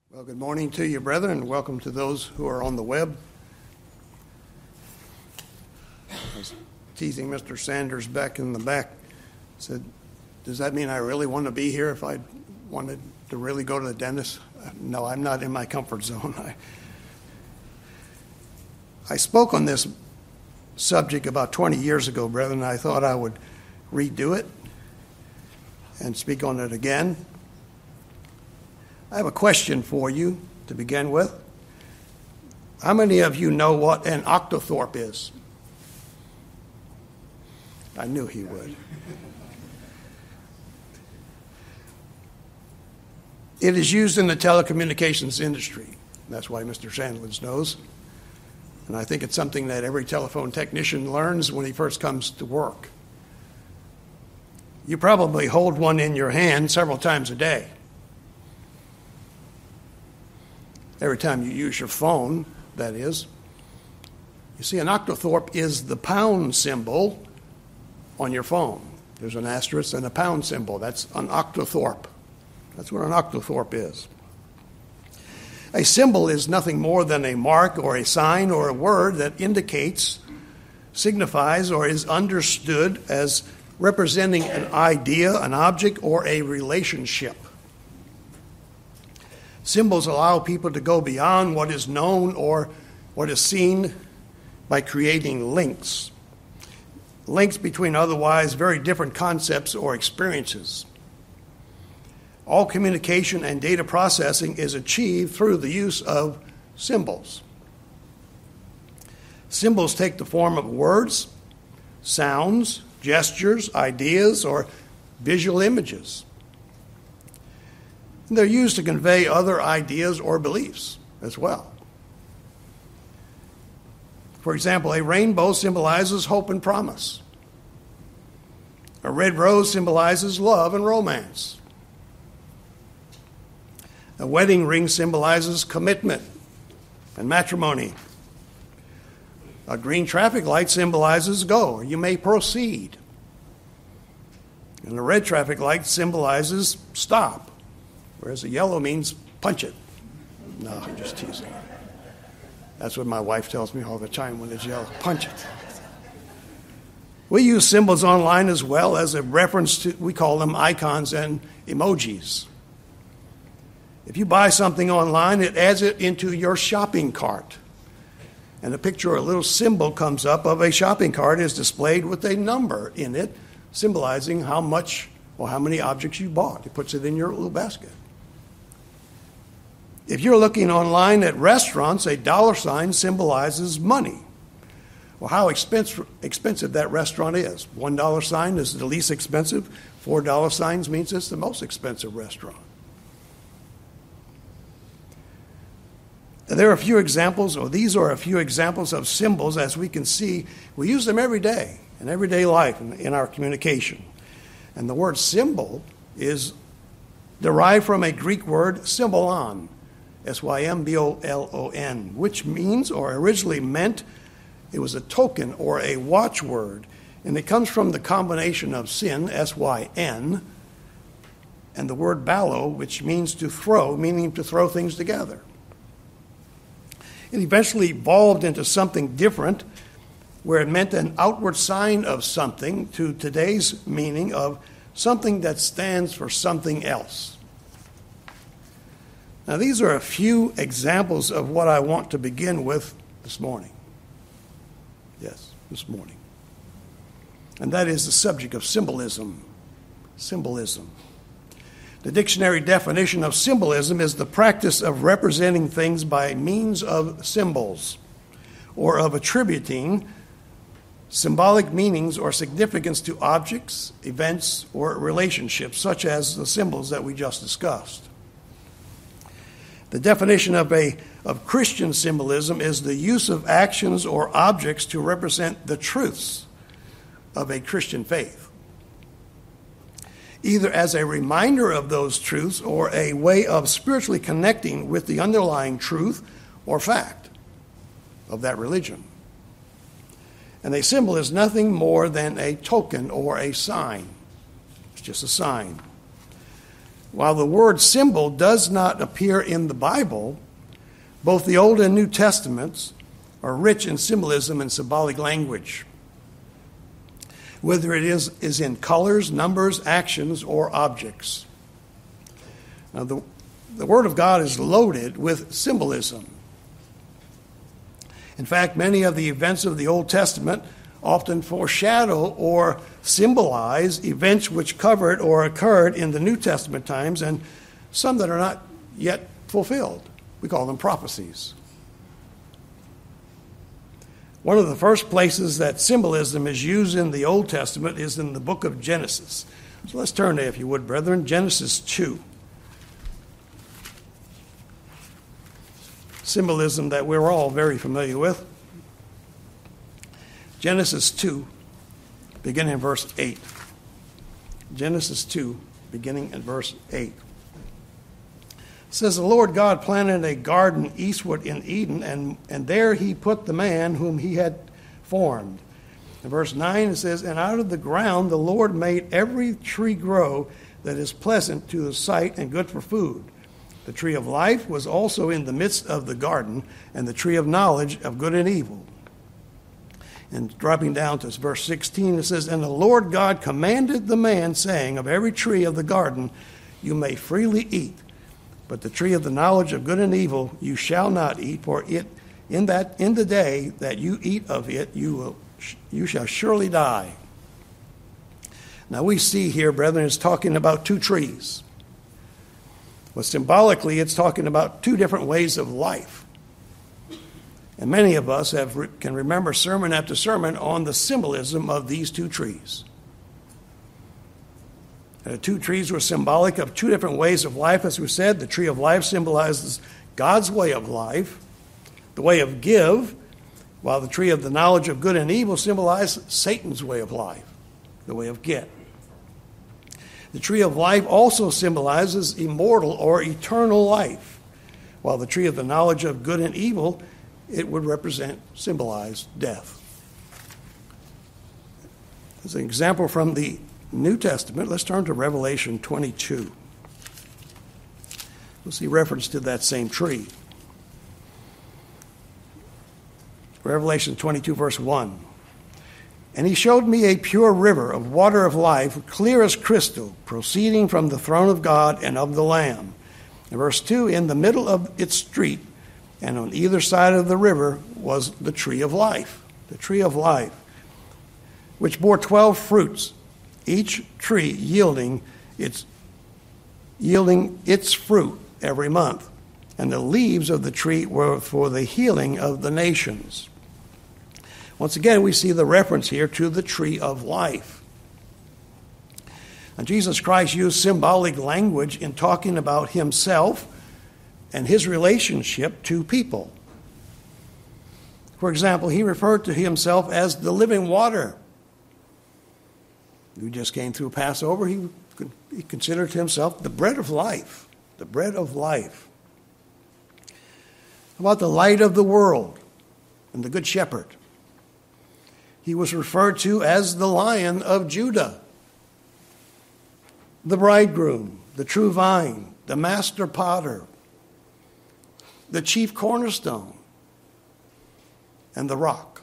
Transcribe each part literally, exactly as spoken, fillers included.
Well, good morning to you, brethren, and welcome to those who are on the web. I was teasing Mister Sanders back in the back. I said, does that mean I really want to be here if I wanted to really go to the dentist? No, I'm not in my comfort zone. I, I spoke on this subject about twenty years ago, brethren. I thought I would redo it and speak on it again. I have a question for you to begin with. How many of you know what an octothorpe is? I knew he would. It is used in the telecommunications industry. That's why Mister Sandlins knows. And I think it's something that every telephone technician learns when he first comes to work. You probably hold one in your hand several times a day. Every time you use your phone, that is. You see, an octothorpe is the pound symbol on your phone. There's an asterisk and a pound symbol. That's an octothorpe. That's what an octothorpe is. A symbol is nothing more than a mark or a sign or a word that indicates, signifies, or is understood as representing an idea, an object, or a relationship. Symbols allow people to go beyond what is known or what is seen by creating links. Links between otherwise very different concepts or experiences. All communication and data processing is achieved through the use of symbols. Symbols take the form of words, sounds, gestures, ideas, or visual images. They're used to convey other ideas or beliefs as well. For example, a rainbow symbolizes hope and promise. A red rose symbolizes love and romance. A wedding ring symbolizes commitment and matrimony. A green traffic light symbolizes go, or you may proceed. And a red traffic light symbolizes stop. Whereas a yellow means punch it. No, I'm just teasing. That's what my wife tells me all the time when it's yellow. Punch it. We use symbols online as well as a reference to, we call them icons and emojis. If you buy something online, it adds it into your shopping cart. And a picture or a little symbol comes up of a shopping cart is displayed with a number in it, symbolizing how much or how many objects you bought. It puts it in your little basket. If you're looking online at restaurants, a dollar sign symbolizes money, or how expensive, expensive that restaurant is. One dollar sign is the least expensive. Four dollar signs means it's the most expensive restaurant. And there are a few examples, or these are a few examples of symbols. As we can see, we use them every day, in everyday life, in, in our communication. And the word symbol is derived from a Greek word, symbolon, S Y M B O L O N, which means, or originally meant, it was a token or a watchword. And it comes from the combination of syn, S Y N, and the word ballo, which means to throw, meaning to throw things together. It eventually evolved into something different, where it meant an outward sign of something, to today's meaning of something that stands for something else. Now, these are a few examples of what I want to begin with this morning. Yes, this morning. And that is the subject of symbolism. Symbolism. The dictionary definition of symbolism is the practice of representing things by means of symbols, or of attributing symbolic meanings or significance to objects, events, or relationships, such as the symbols that we just discussed. The definition of a of Christian symbolism is the use of actions or objects to represent the truths of a Christian faith, either as a reminder of those truths or a way of spiritually connecting with the underlying truth or fact of that religion. And a symbol is nothing more than a token or a sign. It's just a sign. While the word symbol does not appear in the Bible, both the Old and New Testaments are rich in symbolism and symbolic language, whether it is, is in colors, numbers, actions, or objects. Now, the, the Word of God is loaded with symbolism. In fact, many of the events of the Old Testament often foreshadow or symbolize events which covered or occurred in the New Testament times, and some that are not yet fulfilled. We call them prophecies. One of the first places that symbolism is used in the Old Testament is in the book of Genesis. So let's turn there, if you would, brethren. Genesis two. Symbolism that we're all very familiar with. Genesis two, beginning in verse eight. Genesis two, beginning in verse eight. It says, the Lord God planted a garden eastward in Eden, and, and there he put the man whom he had formed. In verse nine it says, and out of the ground the Lord made every tree grow that is pleasant to the sight and good for food. The tree of life was also in the midst of the garden, and the tree of knowledge of good and evil. And dropping down to verse sixteen, it says, and the Lord God commanded the man, saying, of every tree of the garden you may freely eat, but the tree of the knowledge of good and evil you shall not eat, for it in that in the day that you eat of it you will you shall surely die. Now we see here, brethren, it's talking about two trees. Well, symbolically, it's talking about two different ways of life. And many of us have can remember sermon after sermon on the symbolism of these two trees. The two trees were symbolic of two different ways of life. As we said, the tree of life symbolizes God's way of life, the way of give, while the tree of the knowledge of good and evil symbolizes Satan's way of life, the way of get. The tree of life also symbolizes immortal or eternal life, while the tree of the knowledge of good and evil, it would represent, symbolize death. As an example from the New Testament, let's turn to Revelation twenty-two. We'll see reference to that same tree. Revelation twenty-two, verse one. And he showed me a pure river of water of life, clear as crystal, proceeding from the throne of God and of the Lamb. In verse two, in the middle of its street, and on either side of the river, was the tree of life, the tree of life, which bore twelve fruits, each tree yielding its yielding its fruit every month. And the leaves of the tree were for the healing of the nations. Once again, we see the reference here to the tree of life. And Jesus Christ used symbolic language in talking about himself and his relationship to people. For example, he referred to himself as the living water. We just came through Passover. He, he considered himself the bread of life, the bread of life. How about the light of the world and the good shepherd? He was referred to as the Lion of Judah, the bridegroom, the true vine, the master potter, the chief cornerstone, and the rock.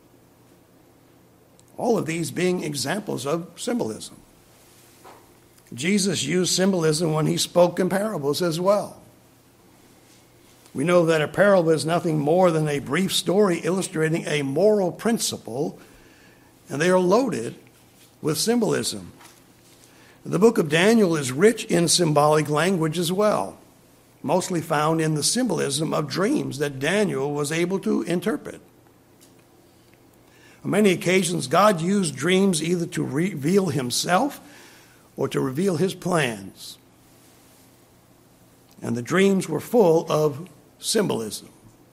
All of these being examples of symbolism. Jesus used symbolism when he spoke in parables as well. We know that a parable is nothing more than a brief story illustrating a moral principle, and they are loaded with symbolism. The book of Daniel is rich in symbolic language as well, mostly found in the symbolism of dreams that Daniel was able to interpret. On many occasions, God used dreams either to reveal himself or to reveal his plans. And the dreams were full of symbolism.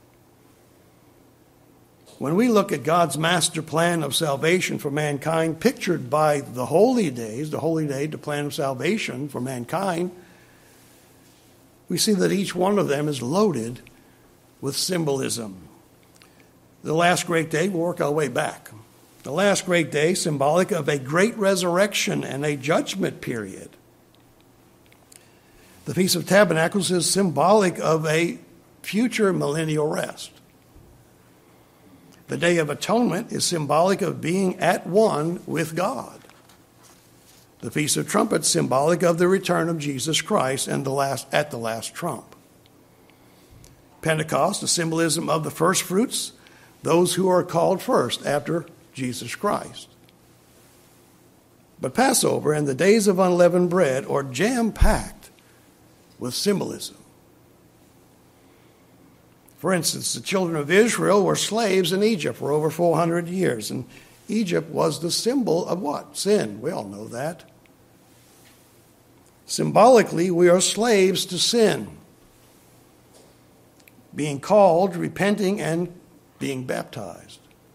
When we look at God's master plan of salvation for mankind, pictured by the holy days, the holy day, the plan of salvation for mankind, we see that each one of them is loaded with symbolism. The last great day, we'll work our way back. The last great day, symbolic of a great resurrection and a judgment period. The Feast of Tabernacles is symbolic of a future millennial rest. The Day of Atonement is symbolic of being at one with God. The Feast of Trumpets is symbolic of the return of Jesus Christ and the last at the last trump. Pentecost, a symbolism of the first fruits, those who are called first after Jesus Christ. But Passover and the days of unleavened bread are jam-packed with symbolism. For instance, the children of Israel were slaves in Egypt for over four hundred years, and Egypt was the symbol of what? Sin. We all know that. Symbolically, we are slaves to sin, being called, repenting, and being baptized.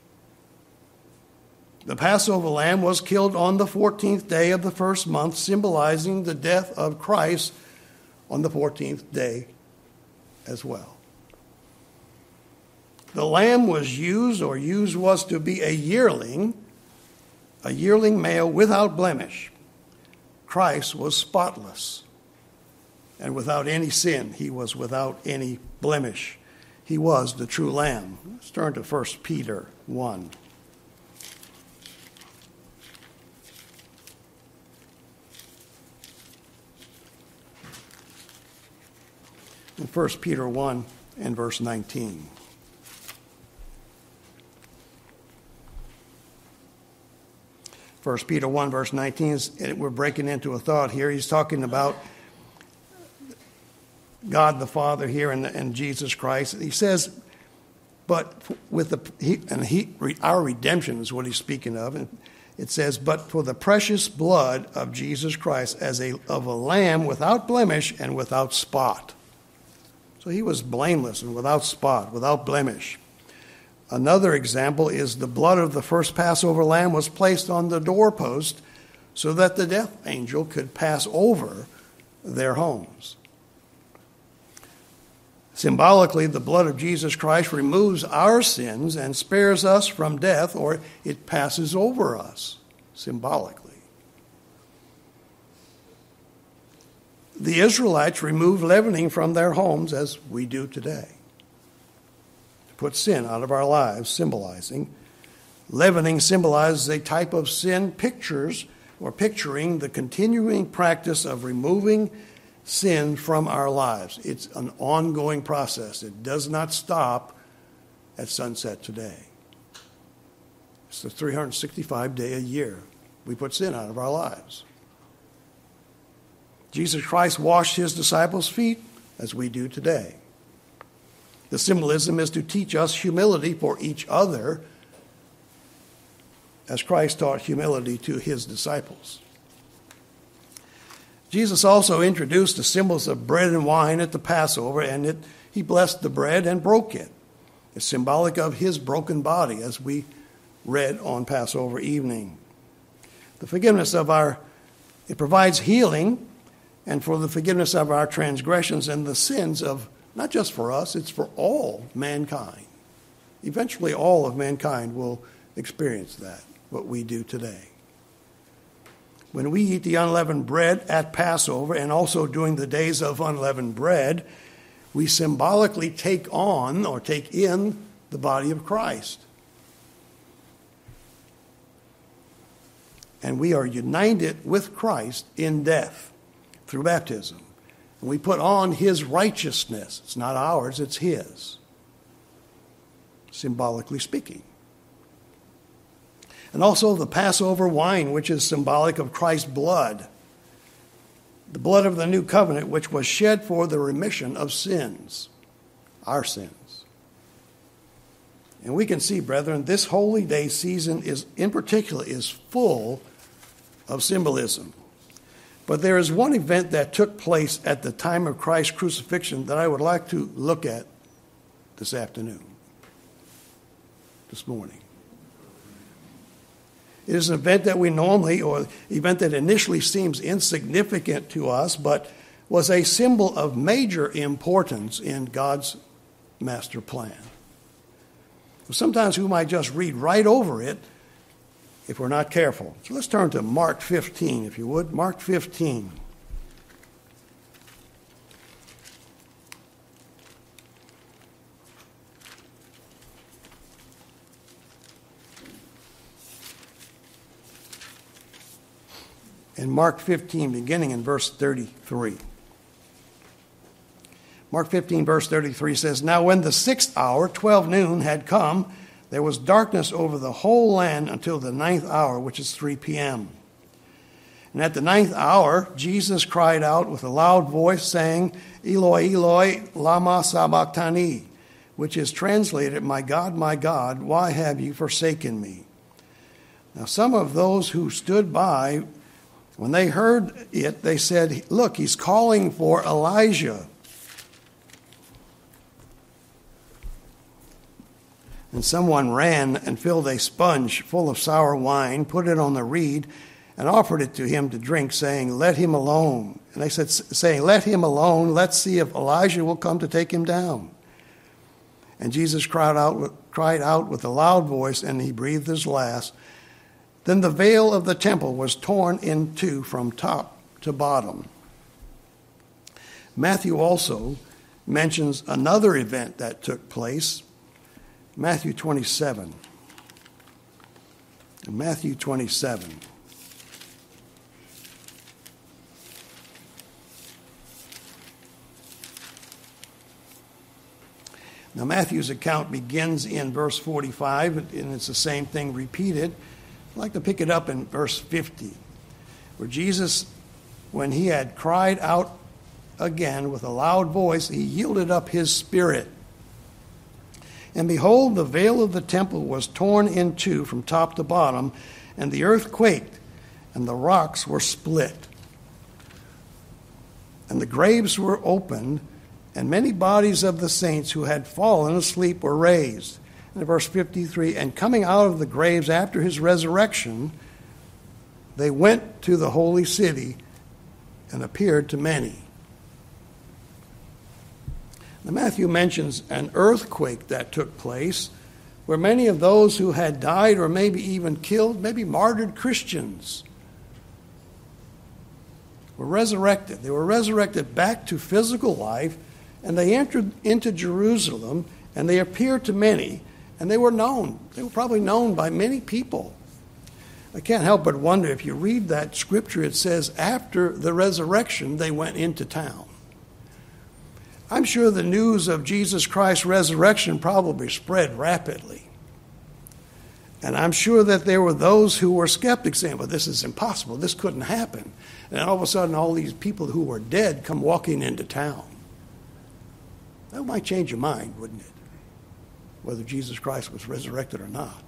The Passover lamb was killed on the fourteenth day of the first month, symbolizing the death of Christ on the fourteenth day as well. The lamb was used, or used was to be a yearling, a yearling male without blemish. Christ was spotless and without any sin. He was without any blemish. He was the true lamb. Let's turn to First Peter one. In First Peter one and verse nineteen. First Peter one, verse nineteen, is, we're breaking into a thought here. He's talking about God the Father here and, and Jesus Christ. He says, but with the, he, and he, our redemption is what he's speaking of. And it says, but for the precious blood of Jesus Christ as a, of a lamb without blemish and without spot. So he was blameless and without spot, without blemish. Another example is the blood of the first Passover lamb was placed on the doorpost so that the death angel could pass over their homes. Symbolically, the blood of Jesus Christ removes our sins and spares us from death, or it passes over us, symbolically. The Israelites removed leavening from their homes as we do today. Put sin out of our lives, symbolizing. Leavening symbolizes a type of sin pictures or picturing the continuing practice of removing sin from our lives. It's an ongoing process. It does not stop at sunset today. It's the three hundred sixty-five day a year. We put sin out of our lives. Jesus Christ washed his disciples' feet as we do today. The symbolism is to teach us humility for each other, as Christ taught humility to his disciples. Jesus also introduced the symbols of bread and wine at the Passover, and it, he blessed the bread and broke it. It's symbolic of his broken body, as we read on Passover evening. The forgiveness of our, it provides healing, and for the forgiveness of our transgressions and the sins of not just for us, it's for all mankind. Eventually, all of mankind will experience that, what we do today. When we eat the unleavened bread at Passover and also during the days of unleavened bread, we symbolically take on or take in the body of Christ. And we are united with Christ in death through baptism. And we put on his righteousness. It's not ours, it's his. Symbolically speaking. And also the Passover wine, which is symbolic of Christ's blood. The blood of the new covenant, which was shed for the remission of sins. Our sins. And we can see, brethren, this holy day season is, in particular, is full of symbolism. But there is one event that took place at the time of Christ's crucifixion that I would like to look at this afternoon, this morning. It is an event that we normally, or an event that initially seems insignificant to us, but was a symbol of major importance in God's master plan. Sometimes we might just read right over it if we're not careful. So let's turn to Mark fifteen, if you would. Mark fifteen. in Mark fifteen, beginning in verse thirty-three. Mark fifteen, verse thirty-three says, "Now when the sixth hour, twelve noon, had come, there was darkness over the whole land until the ninth hour, which is three p.m. And at the ninth hour, Jesus cried out with a loud voice, saying, Eloi, Eloi, lama sabachthani, which is translated, My God, my God, why have you forsaken me? Now some of those who stood by, when they heard it, they said, Look, he's calling for Elijah. And someone ran and filled a sponge full of sour wine, put it on the reed, and offered it to him to drink, saying, Let him alone. And they said, saying, Let him alone. Let's see if Elijah will come to take him down. And Jesus cried out, cried out with a loud voice, and he breathed his last. Then the veil of the temple was torn in two from top to bottom. Matthew also mentions another event that took place. Matthew twenty-seven. In Matthew twenty-seven. Now, Matthew's account begins in verse forty-five, and it's the same thing repeated. I'd like to pick it up in verse fifty, where Jesus, when he had cried out again with a loud voice, he yielded up his spirit. And behold, the veil of the temple was torn in two from top to bottom, and the earth quaked, and the rocks were split. And the graves were opened, and many bodies of the saints who had fallen asleep were raised. And in verse fifty-three, and coming out of the graves after his resurrection, they went to the holy city and appeared to many. Now, Matthew mentions an earthquake that took place where many of those who had died or maybe even killed, maybe martyred Christians, were resurrected. They were resurrected back to physical life, and they entered into Jerusalem, and they appeared to many, and they were known. They were probably known by many people. I can't help but wonder, if you read that scripture, it says after the resurrection they went into town. I'm sure the news of Jesus Christ's resurrection probably spread rapidly. And I'm sure that there were those who were skeptics saying, well, this is impossible. This couldn't happen. And then all of a sudden, all these people who were dead come walking into town. That might change your mind, wouldn't it? Whether Jesus Christ was resurrected or not.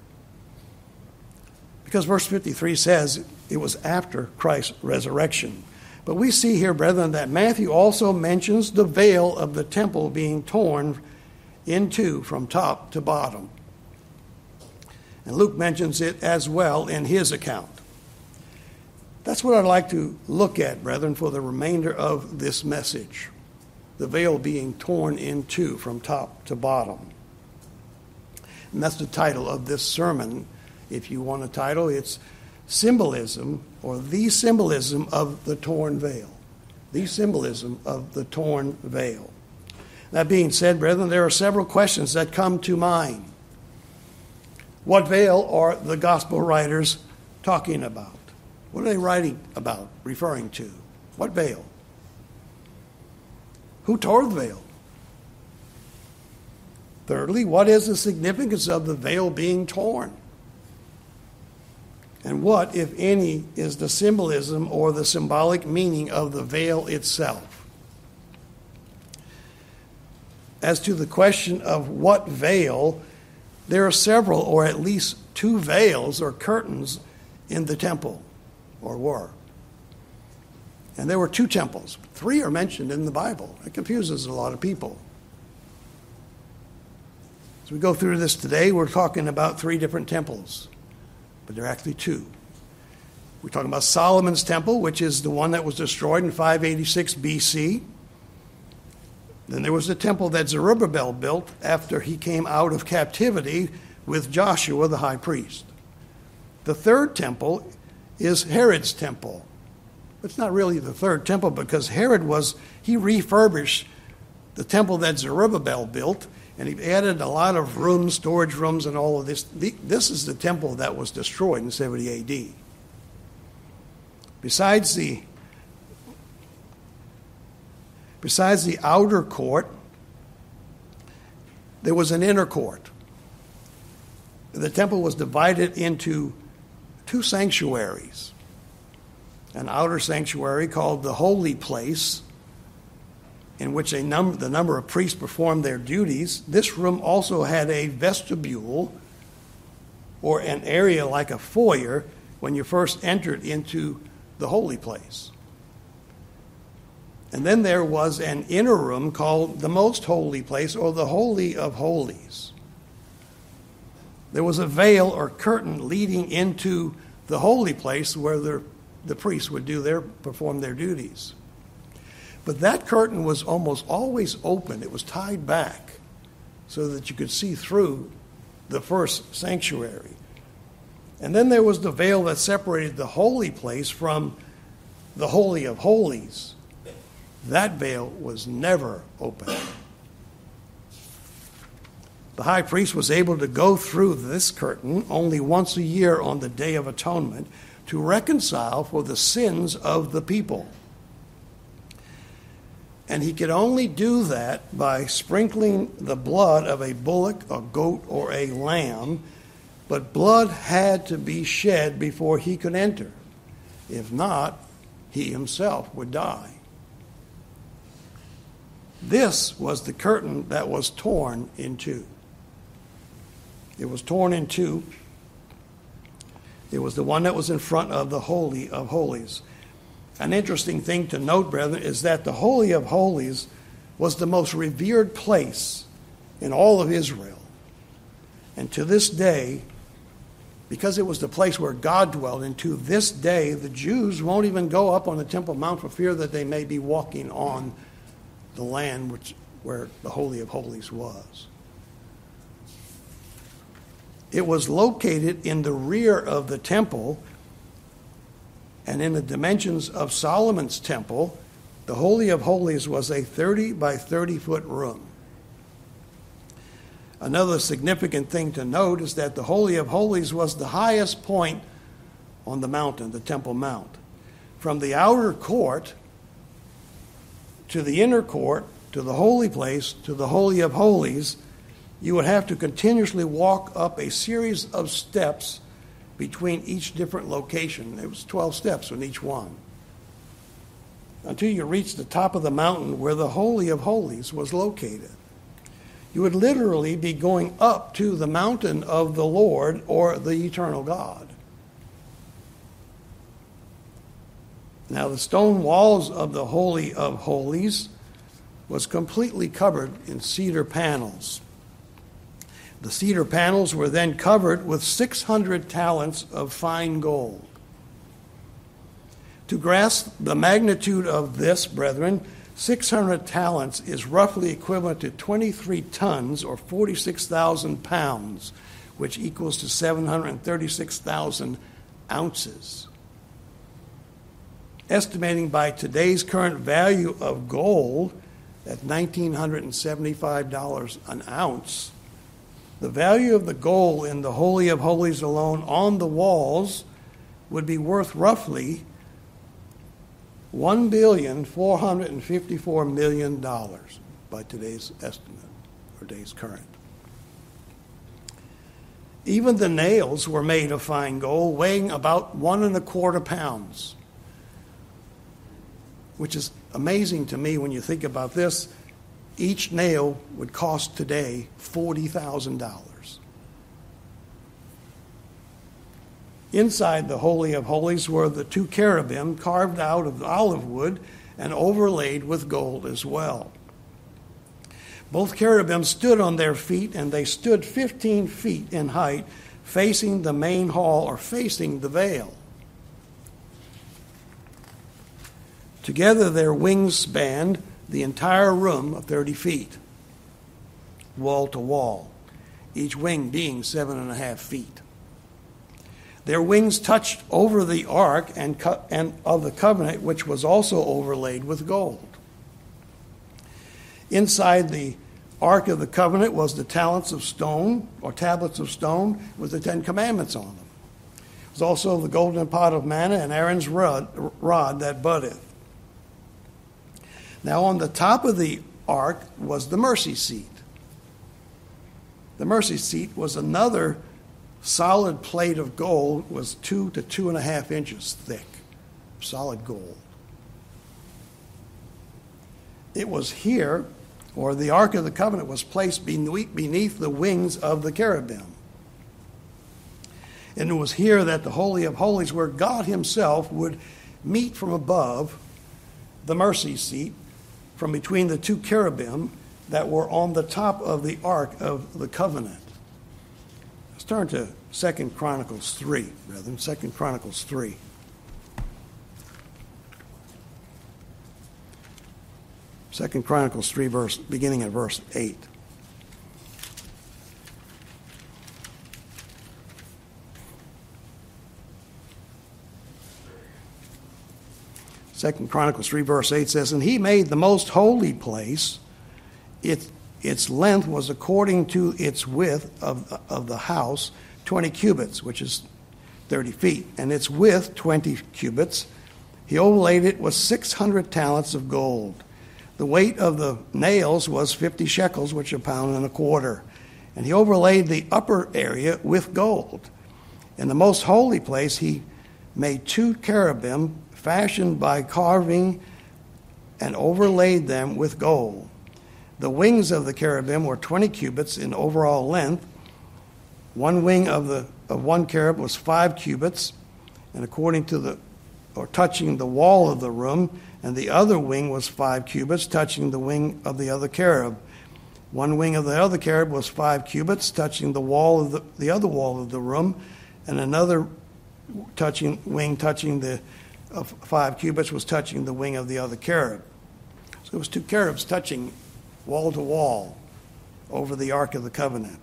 Because verse fifty-three says it was after Christ's resurrection. But we see here, brethren, that Matthew also mentions the veil of the temple being torn in two from top to bottom. And Luke mentions it as well in his account. That's what I'd like to look at, brethren, for the remainder of this message. The veil being torn in two from top to bottom. And that's the title of this sermon. If you want a title, it's Symbolism, or the symbolism of the torn veil. The symbolism of the torn veil. That being said, brethren, there are several questions that come to mind. What veil are the gospel writers talking about? What are they writing about, referring to? What veil? Who tore the veil? Thirdly, what is the significance of the veil being torn? And what, if any, is the symbolism or the symbolic meaning of the veil itself? As to the question of what veil, there are several, or at least two veils or curtains in the temple, or were. And there were two temples. Three are mentioned in the Bible. It confuses a lot of people. As we go through this today, we're talking about three different temples. But there are actually two. We're talking about Solomon's temple, which is the one that was destroyed in five eighty-six B C. Then there was the temple that Zerubbabel built after he came out of captivity with Joshua the high priest. The third temple is Herod's temple. It's not really the third temple because Herod was, he refurbished the temple that Zerubbabel built, and he added a lot of rooms, storage rooms, and all of this. This is the temple that was destroyed in seventy A D. Besides the besides the outer court, there was an inner court. The temple was divided into two sanctuaries. An outer sanctuary called the Holy Place, in which a num- the number of priests performed their duties. This room also had a vestibule, or an area like a foyer, when you first entered into the holy place. And then there was an inner room called the Most Holy Place, or the Holy of Holies. There was a veil or curtain leading into the holy place where the, the priests would do their perform their duties. But that curtain was almost always open. It was tied back so that you could see through the first sanctuary. And then there was the veil that separated the holy place from the Holy of Holies. That veil was never open. The high priest was able to go through this curtain only once a year on the Day of Atonement to reconcile for the sins of the people. And he could only do that by sprinkling the blood of a bullock, a goat, or a lamb, but blood had to be shed before he could enter. If not, he himself would die. This was the curtain that was torn in two. It was torn in two. It was the one that was in front of the Holy of Holies. An interesting thing to note, brethren, is that the Holy of Holies was the most revered place in all of Israel. And to this day, because it was the place where God dwelled, and to this day, the Jews won't even go up on the Temple Mount for fear that they may be walking on the land which, where the Holy of Holies was. It was located in the rear of the temple, and in the dimensions of Solomon's temple. The Holy of Holies was a thirty by thirty foot room. Another significant thing to note is that the Holy of Holies was the highest point on the mountain, the Temple Mount. From the outer court to the inner court, to the holy place, to the Holy of Holies, you would have to continuously walk up a series of steps between each different location. It was twelve steps on each one, until you reached the top of the mountain where the Holy of Holies was located. You would literally be going up to the mountain of the Lord, or the eternal God. Now, the stone walls of the Holy of Holies was completely covered in cedar panels. The cedar panels were then covered with six hundred talents of fine gold. To grasp the magnitude of this, brethren, six hundred talents is roughly equivalent to twenty-three tons, or forty-six thousand pounds, which equals to seven hundred thirty-six thousand ounces. Estimating by today's current value of gold at one thousand nine hundred seventy-five dollars an ounce, the value of the gold in the Holy of Holies alone on the walls would be worth roughly one billion four hundred fifty-four million dollars by today's estimate, or today's current. Even the nails were made of fine gold, weighing about one and a quarter pounds, which is amazing to me when you think about this. Each nail would cost today forty thousand dollars. Inside the Holy of Holies were the two cherubim carved out of olive wood and overlaid with gold as well. Both cherubim stood on their feet, and they stood fifteen feet in height, facing the main hall, or facing the veil. Together their wings spanned the entire room of thirty feet, wall to wall, each wing being seven and a half feet. Their wings touched over the ark and, co- and of the covenant, which was also overlaid with gold. Inside the ark of the covenant was the talents of stone, or tablets of stone, with the Ten Commandments on them. There's also the golden pot of manna and Aaron's rod, rod that buddeth. Now on the top of the ark was the mercy seat. The mercy seat was another solid plate of gold, was two to two and a half inches thick, solid gold. It was here, or the Ark of the Covenant was placed beneath the wings of the cherubim. And it was here that the Holy of Holies, where God himself would meet from above the mercy seat, from between the two cherubim that were on the top of the Ark of the Covenant. Let's turn to Second Chronicles three, brethren. Second Chronicles three. Second Chronicles three, verse, beginning at verse eight. Second Chronicles three, verse eight says, "And he made the most holy place. It, its length was according to its width of, of the house, twenty cubits, which is thirty feet, and its width twenty cubits. He overlaid it with six hundred talents of gold. The weight of the nails was fifty shekels, which is a pound and a quarter. And he overlaid the upper area with gold. In the most holy place he made two cherubim fashioned by carving and overlaid them with gold. The wings of the cherubim were twenty cubits in overall length. One wing of the of one cherub was five cubits, and according to the or touching the wall of the room, and the other wing was five cubits, touching the wing of the other cherub. One wing of the other cherub was five cubits, touching the wall of the, the other wall of the room, and another touching wing touching the of five cubits was touching the wing of the other cherub. So it was two cherubs touching wall to wall over the Ark of the Covenant.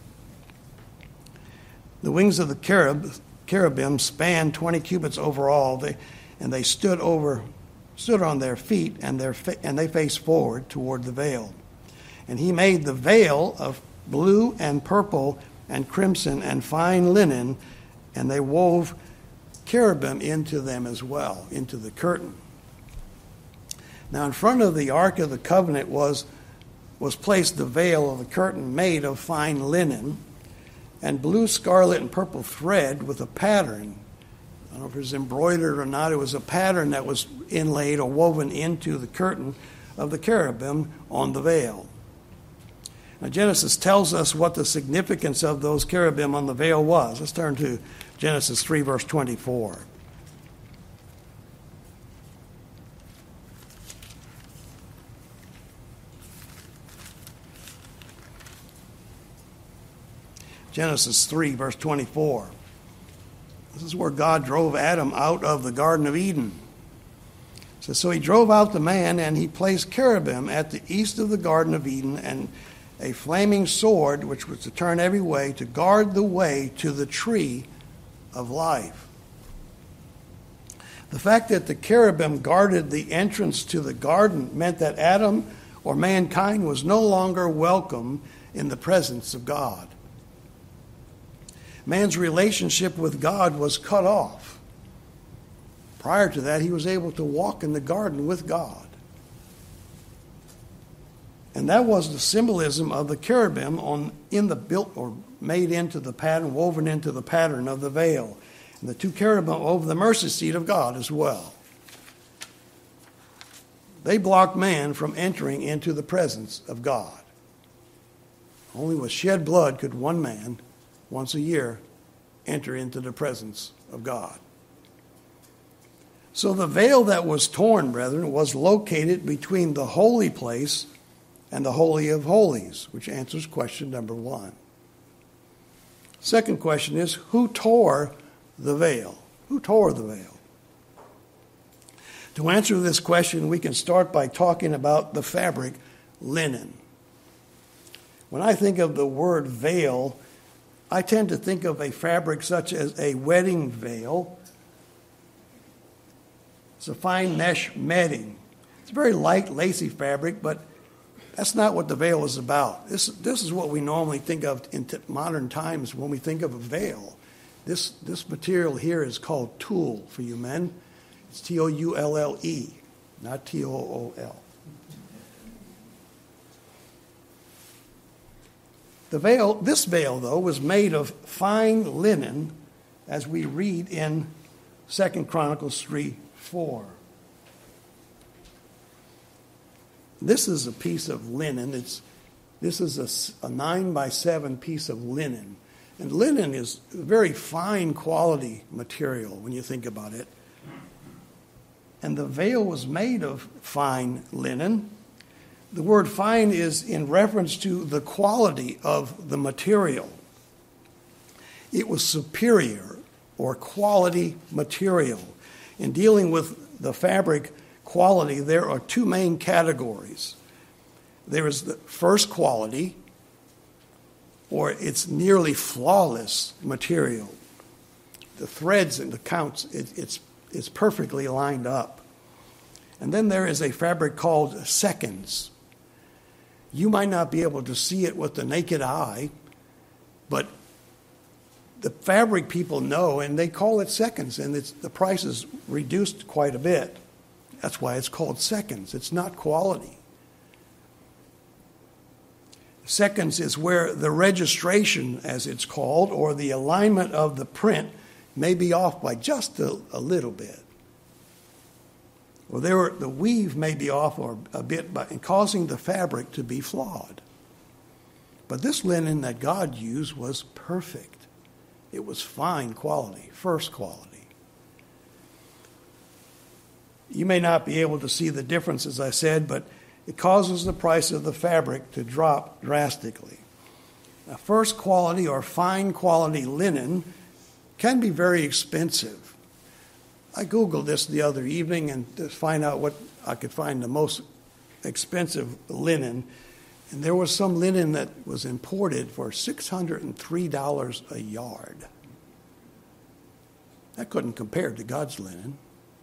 The wings of the cherub, cherubim spanned twenty cubits overall, they, and they stood over, stood on their feet, and their fa- and they faced forward toward the veil. And he made the veil of blue and purple and crimson and fine linen, and they wove cherubim into them as well, into the curtain. Now in front of the Ark of the Covenant was, was placed the veil of the curtain made of fine linen and blue, scarlet, and purple thread with a pattern. I don't know if it was embroidered or not. It was a pattern that was inlaid or woven into the curtain of the cherubim on the veil. Now Genesis tells us what the significance of those cherubim on the veil was. Let's turn to Genesis three, verse twenty-four. Genesis three, verse twenty-four. This is where God drove Adam out of the Garden of Eden. It says, so he drove out the man, and he placed cherubim at the east of the Garden of Eden, and a flaming sword, which was to turn every way, to guard the way to the tree of life. The fact that the cherubim guarded the entrance to the garden meant that Adam or mankind was no longer welcome in the presence of God. Man's relationship with God was cut off. Prior to that, he was able to walk in the garden with God. And that was the symbolism of the cherubim on in the built or made into the pattern, woven into the pattern of the veil. And the two cherubim over the mercy seat of God as well. They blocked man from entering into the presence of God. Only with shed blood could one man, once a year, enter into the presence of God. So the veil that was torn, brethren, was located between the holy place and the Holy of Holies, which answers question number one. Second question is, who tore the veil? Who tore the veil? To answer this question, we can start by talking about the fabric linen. When I think of the word veil, I tend to think of a fabric such as a wedding veil. It's a fine mesh matting. It's a very light, lacy fabric, but that's not what the veil is about. This, this is what we normally think of in t- modern times when we think of a veil. This, this material here is called tulle for you men. It's T O U L L E, not T O O L. The veil, this veil, though, was made of fine linen, as we read in Second Chronicles three four. This is a piece of linen. It's, this is a, a nine by seven piece of linen. And linen is a very fine quality material when you think about it. And the veil was made of fine linen. The word fine is in reference to the quality of the material. It was superior or quality material. In dealing with the fabric quality, there are two main categories. There is the first quality, or it's nearly flawless material. The threads and the counts, it, it's, it's perfectly lined up. And then there is a fabric called seconds. You might not be able to see it with the naked eye, but the fabric people know, and they call it seconds, and it's, the price is reduced quite a bit. That's why it's called seconds. It's not quality. Seconds is where the registration, as it's called, or the alignment of the print may be off by just a, a little bit. Or there were, the weave may be off or a bit by causing the fabric to be flawed. But this linen that God used was perfect. It was fine quality, first quality. You may not be able to see the difference, as I said, but it causes the price of the fabric to drop drastically. Now, first quality or fine quality linen can be very expensive. I Googled this the other evening and to find out what I could find the most expensive linen. And there was some linen that was imported for six hundred three dollars a yard. That couldn't compare to God's linen.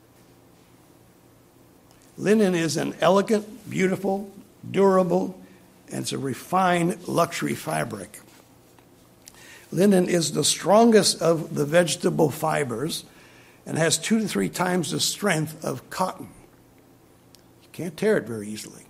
Linen is an elegant, beautiful, durable, and it's a refined luxury fabric. Linen is the strongest of the vegetable fibers and has two to three times the strength of cotton. You can't tear it very easily.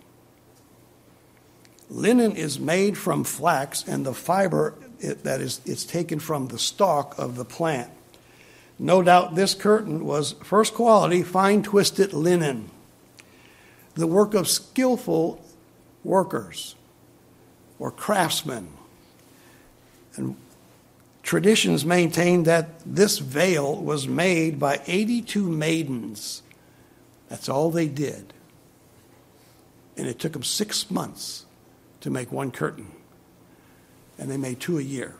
Linen is made from flax, and the fiber it, that is it's taken from the stalk of the plant. No doubt this curtain was first quality, fine twisted linen, the work of skillful workers or craftsmen. And traditions maintain that this veil was made by eighty-two maidens. That's all they did. And it took them six months to make one curtain. And they made two a year.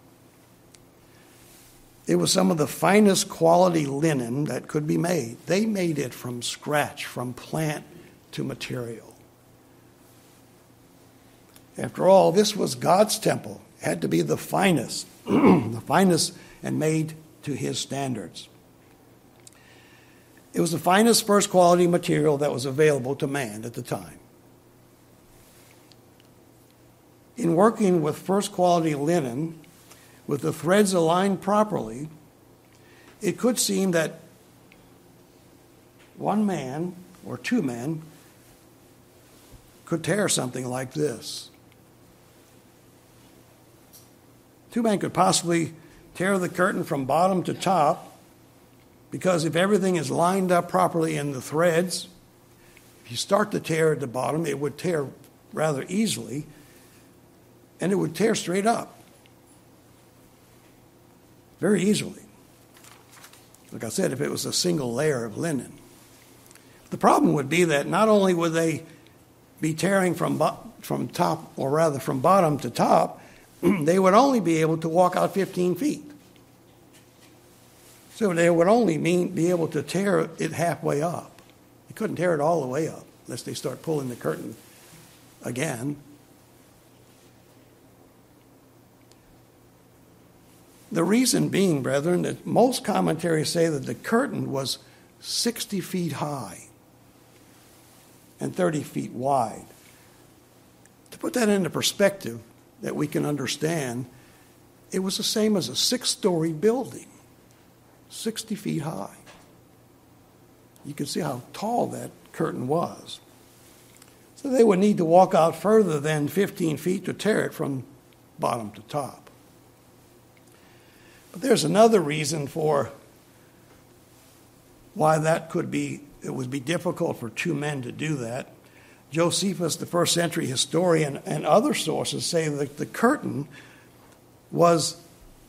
It was some of the finest quality linen that could be made. They made it from scratch, from plant to material. After all, this was God's temple. It had to be the finest, the finest and made to his standards. It was the finest first quality material that was available to man at the time. In working with first quality linen, with the threads aligned properly, it could seem that one man or two men could tear something like this. Two men could possibly tear the curtain from bottom to top, because if everything is lined up properly in the threads, if you start to tear at the bottom, it would tear rather easily, and it would tear straight up very easily. Like I said, if it was a single layer of linen. The problem would be that not only would they be tearing from from top, or rather from bottom to top, they would only be able to walk out fifteen feet. So they would only mean be able to tear it halfway up. They couldn't tear it all the way up unless they start pulling the curtain again. The reason being, brethren, that most commentaries say that the curtain was sixty feet high and thirty feet wide. To put that into perspective, that we can understand, it was the same as a six-story building, sixty feet high. You can see how tall that curtain was. So they would need to walk out further than fifteen feet to tear it from bottom to top. But there's another reason for why that could be, it would be difficult for two men to do that. Josephus, the first century historian, and other sources say that the curtain was,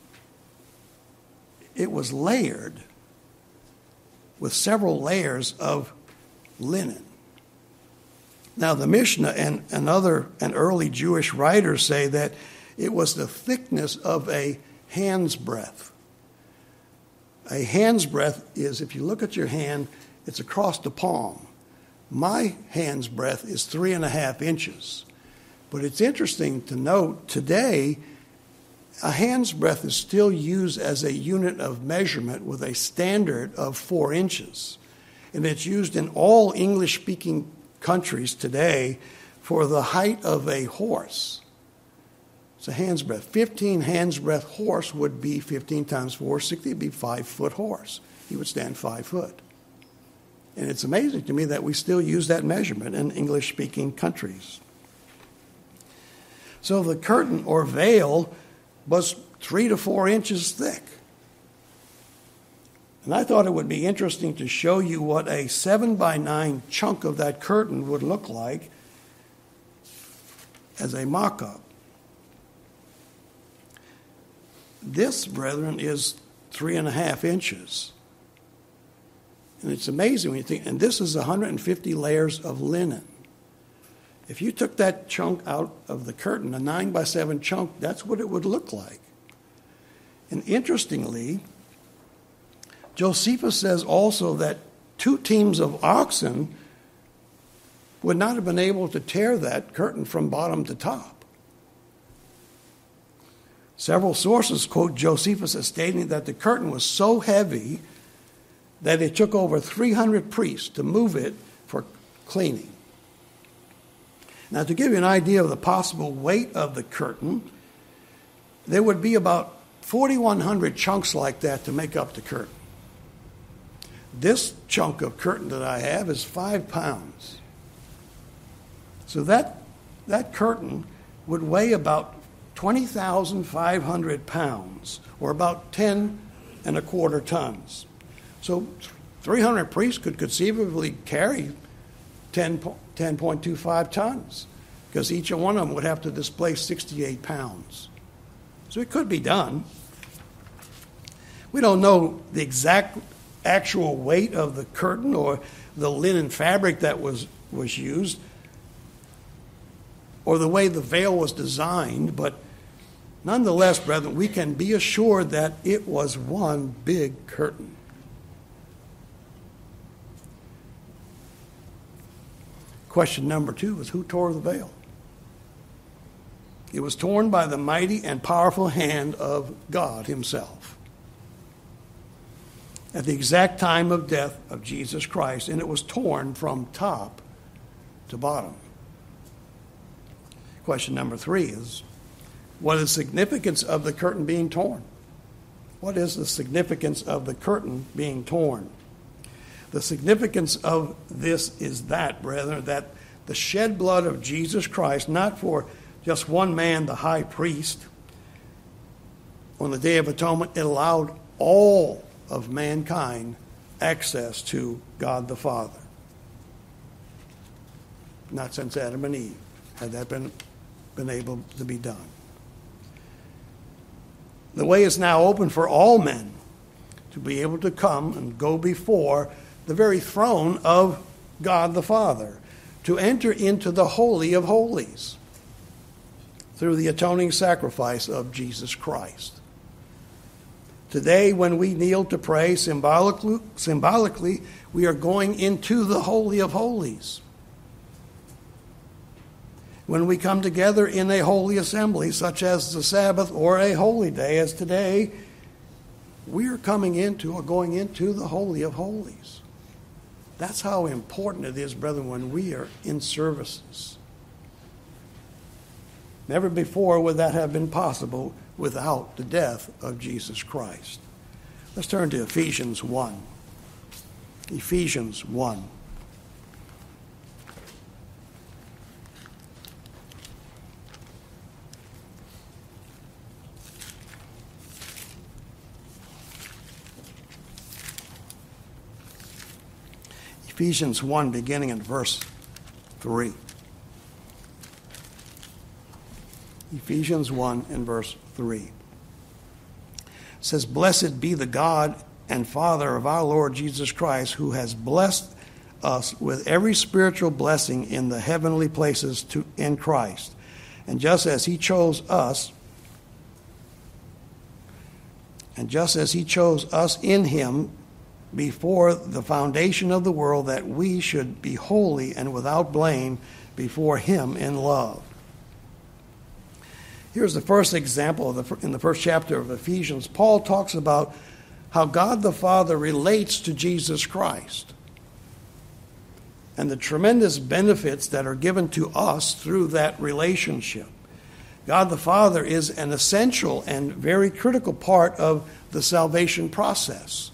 it was layered with several layers of linen. Now, the Mishnah and, and other and early Jewish writers say that it was the thickness of a hand's breadth. A hand's breadth is, if you look at your hand, it's across the palm. My hand's breadth is three and a half inches. But it's interesting to note today, a hand's breadth is still used as a unit of measurement with a standard of four inches. And it's used in all English-speaking countries today for the height of a horse. It's a hand's breadth. fifteen hand's breadth horse would be fifteen times four, sixty, would be five-foot horse. He would stand five foot. And it's amazing to me that we still use that measurement in English-speaking countries. So the curtain or veil was three to four inches thick. And I thought it would be interesting to show you what a seven by nine chunk of that curtain would look like as a mock-up. This, brethren, is three and a half inches. And it's amazing when you think, and this is one hundred fifty layers of linen. If you took that chunk out of the curtain, a nine by seven chunk, that's what it would look like. And interestingly, Josephus says also that two teams of oxen would not have been able to tear that curtain from bottom to top. Several sources quote Josephus as stating that the curtain was so heavy that it took over three hundred priests to move it for cleaning. Now, to give you an idea of the possible weight of the curtain, there would be about forty-one hundred chunks like that to make up the curtain. This chunk of curtain that I have is five pounds. So that, that curtain would weigh about twenty thousand five hundred pounds, or about ten and a quarter tons. So three hundred priests could conceivably carry ten point two five tons, because each one of them would have to displace sixty-eight pounds. So it could be done. We don't know the exact actual weight of the curtain or the linen fabric that was, was used, or the way the veil was designed, but nonetheless, brethren, we can be assured that it was one big curtain. Question number two is, who tore the veil? It was torn by the mighty and powerful hand of God himself at the exact time of death of Jesus Christ, and it was torn from top to bottom. Question number three is, what is the significance of the curtain being torn? What is the significance of the curtain being torn? The significance of this is that, brethren, that the shed blood of Jesus Christ, not for just one man, the high priest, on the Day of Atonement, it allowed all of mankind access to God the Father. Not since Adam and Eve had that been, been able to be done. The way is now open for all men to be able to come and go before the very throne of God the Father, to enter into the Holy of Holies through the atoning sacrifice of Jesus Christ. Today, when we kneel to pray, symbolically, symbolically, we are going into the Holy of Holies. When we come together in a holy assembly, such as the Sabbath or a holy day as today, we are coming into or going into the Holy of Holies. That's how important it is, brethren, when we are in services. Never before would that have been possible without the death of Jesus Christ. Let's turn to Ephesians one. Ephesians one. Ephesians one, beginning in verse three. Ephesians one and verse three. It says, "Blessed be the God and Father of our Lord Jesus Christ, who has blessed us with every spiritual blessing in the heavenly places to, in Christ. And just as he chose us, and just as he chose us in him before the foundation of the world, that we should be holy and without blame before him in love." Here's the first example of the, in the first chapter of Ephesians. Paul talks about how God the Father relates to Jesus Christ and the tremendous benefits that are given to us through that relationship. God the Father is an essential and very critical part of the salvation process.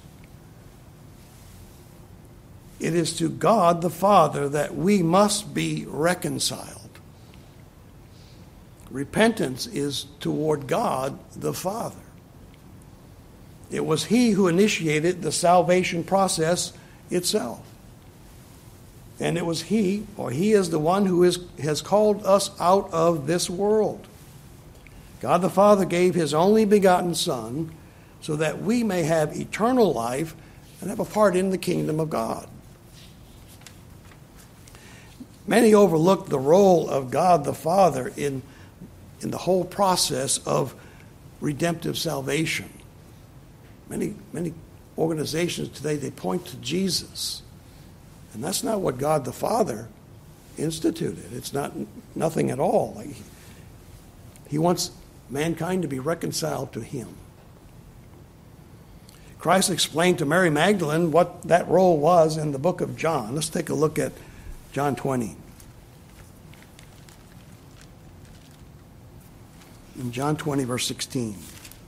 It is to God the Father that we must be reconciled. Repentance is toward God the Father. It was he who initiated the salvation process itself. And it was he, or he is the one who is, has called us out of this world. God the Father gave his only begotten Son so that we may have eternal life and have a part in the kingdom of God. Many overlook the role of God the Father in, in the whole process of redemptive salvation. Many, many organizations today, they point to Jesus. And that's not what God the Father instituted. It's not nothing at all. Like, he wants mankind to be reconciled to him. Christ explained to Mary Magdalene what that role was in the book of John. Let's take a look at John twenty. In John twenty, verse sixteen.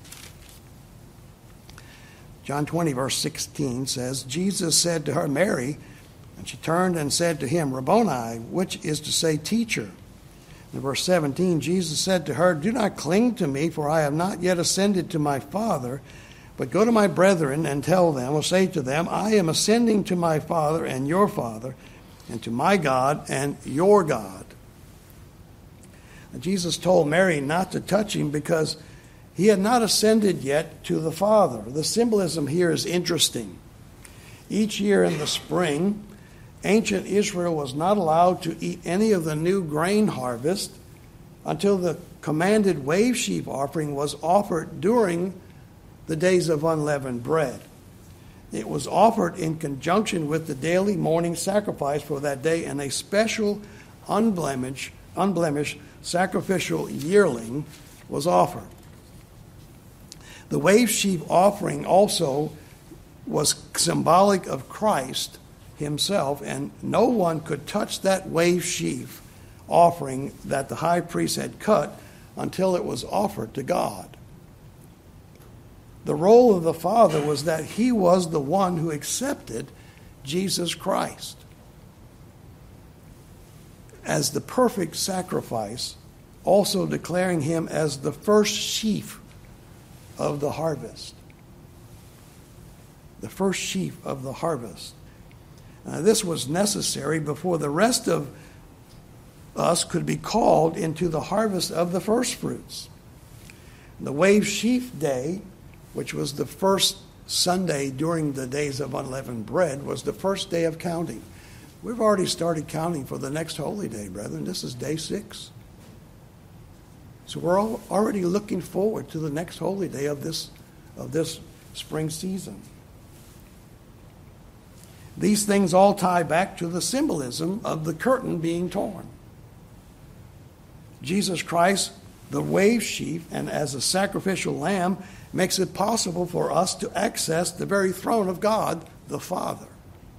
John twenty, verse sixteen says, "Jesus said to her, 'Mary,' and she turned and said to him, 'Rabboni,' which is to say, teacher." In verse seventeen, Jesus said to her, "Do not cling to me, for I have not yet ascended to my Father, but go to my brethren and tell them, or say to them, I am ascending to my Father and your Father, and to my God and your God." And Jesus told Mary not to touch him because he had not ascended yet to the Father. The symbolism here is interesting. Each year in the spring, ancient Israel was not allowed to eat any of the new grain harvest until the commanded wave sheaf offering was offered during the days of unleavened bread. It was offered in conjunction with the daily morning sacrifice for that day, and a special unblemished, unblemished sacrificial yearling was offered. The wave sheaf offering also was symbolic of Christ himself, and no one could touch that wave sheaf offering that the high priest had cut until it was offered to God. The role of the Father was that he was the one who accepted Jesus Christ as the perfect sacrifice, also declaring him as the first sheaf of the harvest. The first sheaf of the harvest. Now, this was necessary before the rest of us could be called into the harvest of the first fruits. The wave sheaf day, which was the first Sunday during the days of unleavened bread, was the first day of counting. We've already started counting for the next holy day, brethren. This is day six. So we're all already looking forward to the next holy day of this, of this spring season. These things all tie back to the symbolism of the curtain being torn. Jesus Christ, the wave sheaf, and as a sacrificial lamb, makes it possible for us to access the very throne of God, the Father.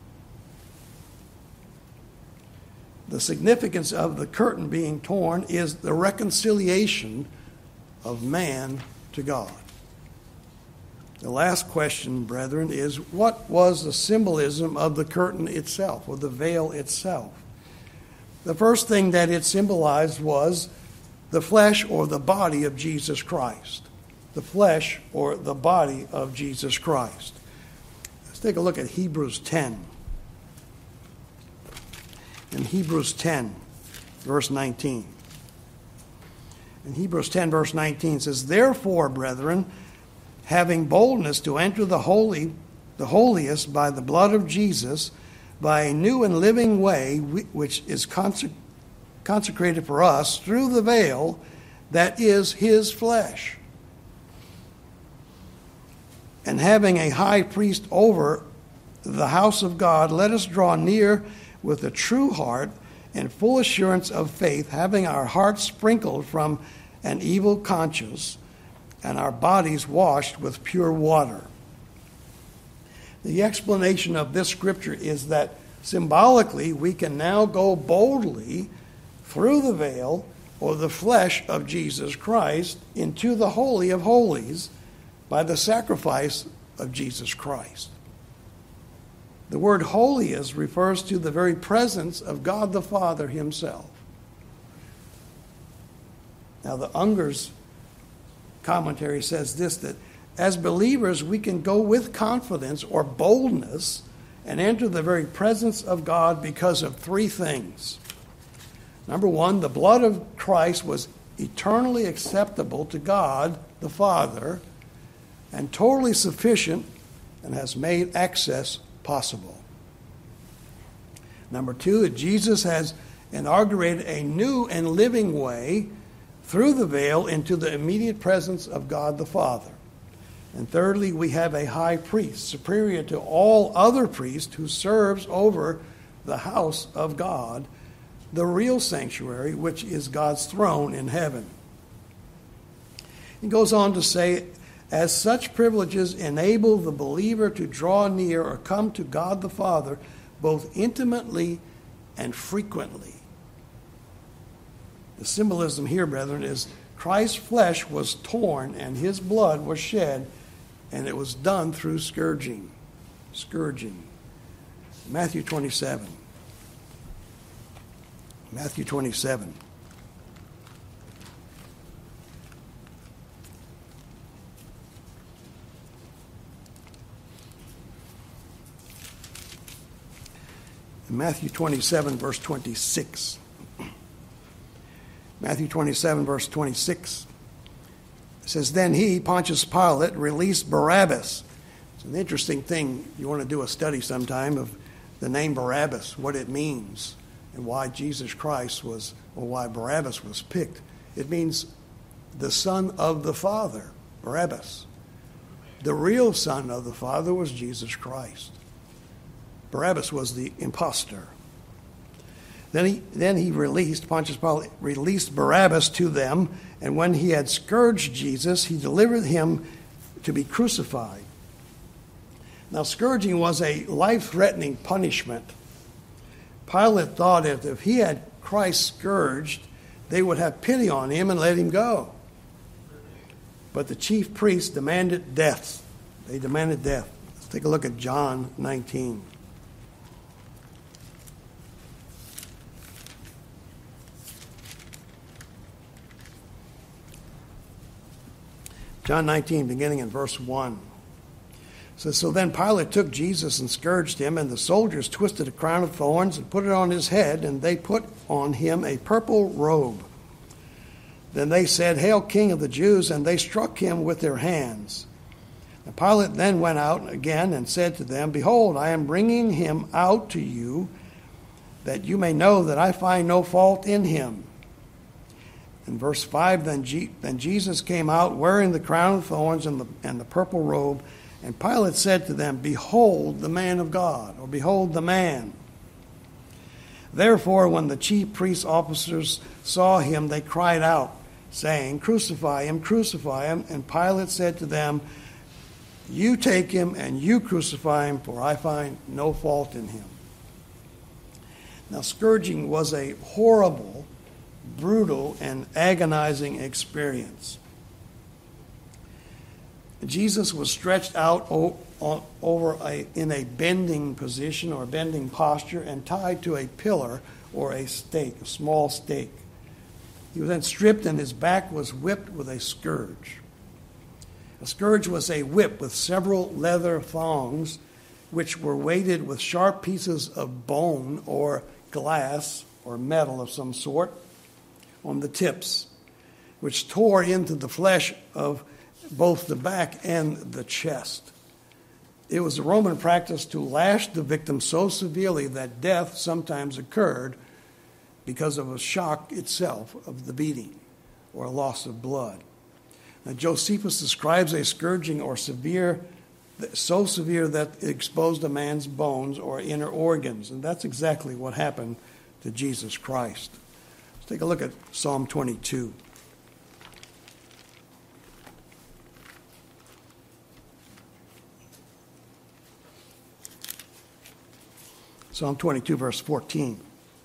The significance of the curtain being torn is the reconciliation of man to God. The last question, brethren, is what was the symbolism of the curtain itself, or the veil itself? The first thing that it symbolized was the flesh or the body of Jesus Christ. The flesh or the body of Jesus Christ. Let's take a look at Hebrews ten. In Hebrews ten, verse nineteen. In Hebrews ten, verse nineteen, it says, "Therefore, brethren, having boldness to enter the holy, the holiest by the blood of Jesus, by a new and living way, which is consecrated for us through the veil that is his flesh. And having a high priest over the house of God, let us draw near with a true heart and full assurance of faith, having our hearts sprinkled from an evil conscience and our bodies washed with pure water." The explanation of this scripture is that symbolically we can now go boldly through the veil or the flesh of Jesus Christ into the Holy of Holies by the sacrifice of Jesus Christ. The word holiest refers to the very presence of God the Father himself. Now the Unger's commentary says this, that as believers we can go with confidence or boldness and enter the very presence of God because of three things. Number one, the blood of Christ was eternally acceptable to God the Father and totally sufficient and has made access possible. Number two, Jesus has inaugurated a new and living way through the veil into the immediate presence of God the Father. And thirdly, we have a high priest, superior to all other priests, who serves over the house of God, the real sanctuary, which is God's throne in heaven. He goes on to say, as such privileges enable the believer to draw near or come to God the Father both intimately and frequently. The symbolism here, brethren, is Christ's flesh was torn and his blood was shed, and it was done through scourging. Scourging. Matthew twenty-seven. Matthew twenty-seven. In Matthew twenty-seven, verse twenty-six. Matthew twenty-seven, verse twenty-six. It says, "Then he, Pontius Pilate, released Barabbas." It's an interesting thing. You want to do a study sometime of the name Barabbas, what it means, and why Jesus Christ was, or why Barabbas was picked. It means the son of the Father, Barabbas. The real son of the Father was Jesus Christ. Barabbas was the impostor. Then he, then he released, Pontius Pilate released Barabbas to them, and when he had scourged Jesus, he delivered him to be crucified. Now, scourging was a life-threatening punishment. Pilate thought that if he had Christ scourged, they would have pity on him and let him go. But the chief priests demanded death. They demanded death. Let's take a look at John nineteen. John nineteen, beginning in verse one. It says, "So then Pilate took Jesus and scourged him, and the soldiers twisted a crown of thorns and put it on his head, and they put on him a purple robe. Then they said, 'Hail, King of the Jews,' and they struck him with their hands. And Pilate then went out again and said to them, 'Behold, I am bringing him out to you, that you may know that I find no fault in him.' In verse five, then, G- then Jesus came out wearing the crown of thorns and the, and the purple robe, and Pilate said to them, 'Behold the man of God,' or 'Behold the man.' Therefore, when the chief priests' officers saw him, they cried out, saying, 'Crucify him, crucify him.' And Pilate said to them, 'You take him and you crucify him, for I find no fault in him.'" Now, scourging was a horrible, brutal, and agonizing experience. Jesus was stretched out o- o- over a, in a bending position or bending posture and tied to a pillar or a stake, a small stake. He was then stripped and his back was whipped with a scourge. A scourge was a whip with several leather thongs which were weighted with sharp pieces of bone or glass or metal of some sort on the tips, which tore into the flesh of both the back and the chest. It was a Roman practice to lash the victim so severely that death sometimes occurred because of a shock itself of the beating or a loss of blood. Now, Josephus describes a scourging or severe, so severe that it exposed a man's bones or inner organs, and that's exactly what happened to Jesus Christ. Let's take a look at Psalm twenty-two. Psalm twenty-two, verse fourteen.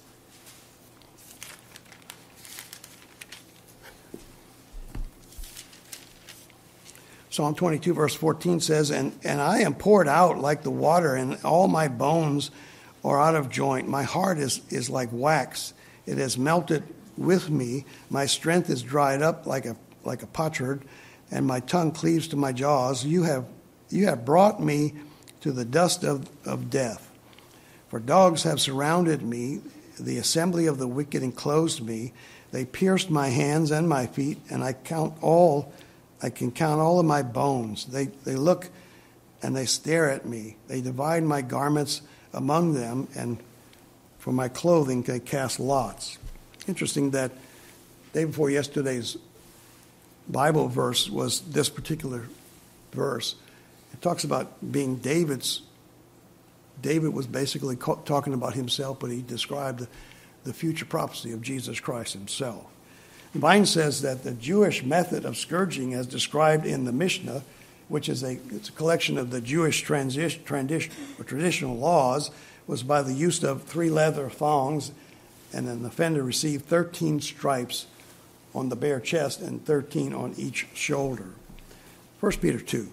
Psalm twenty-two, verse fourteen says, and, and I am poured out like the water, and all my bones are out of joint. My heart is, is like wax. It has melted with me. My strength is dried up like a like a potsherd, and my tongue cleaves to my jaws. You have you have brought me to the dust of, of death. For dogs have surrounded me. The assembly of the wicked enclosed me. They pierced my hands and my feet, and I count all I can count all of my bones. They they look and they stare at me. They divide my garments among them, and for my clothing they cast lots. Interesting that day before yesterday's Bible verse was this particular verse. It talks about being David's. David was basically talking about himself, but he described the future prophecy of Jesus Christ himself. Vine says that the Jewish method of scourging, as described in the Mishnah, which is a, it's a collection of the Jewish transi- tradition, or traditional laws, was by the use of three leather thongs, and an offender received thirteen stripes on the bare chest and thirteen on each shoulder. First Peter two.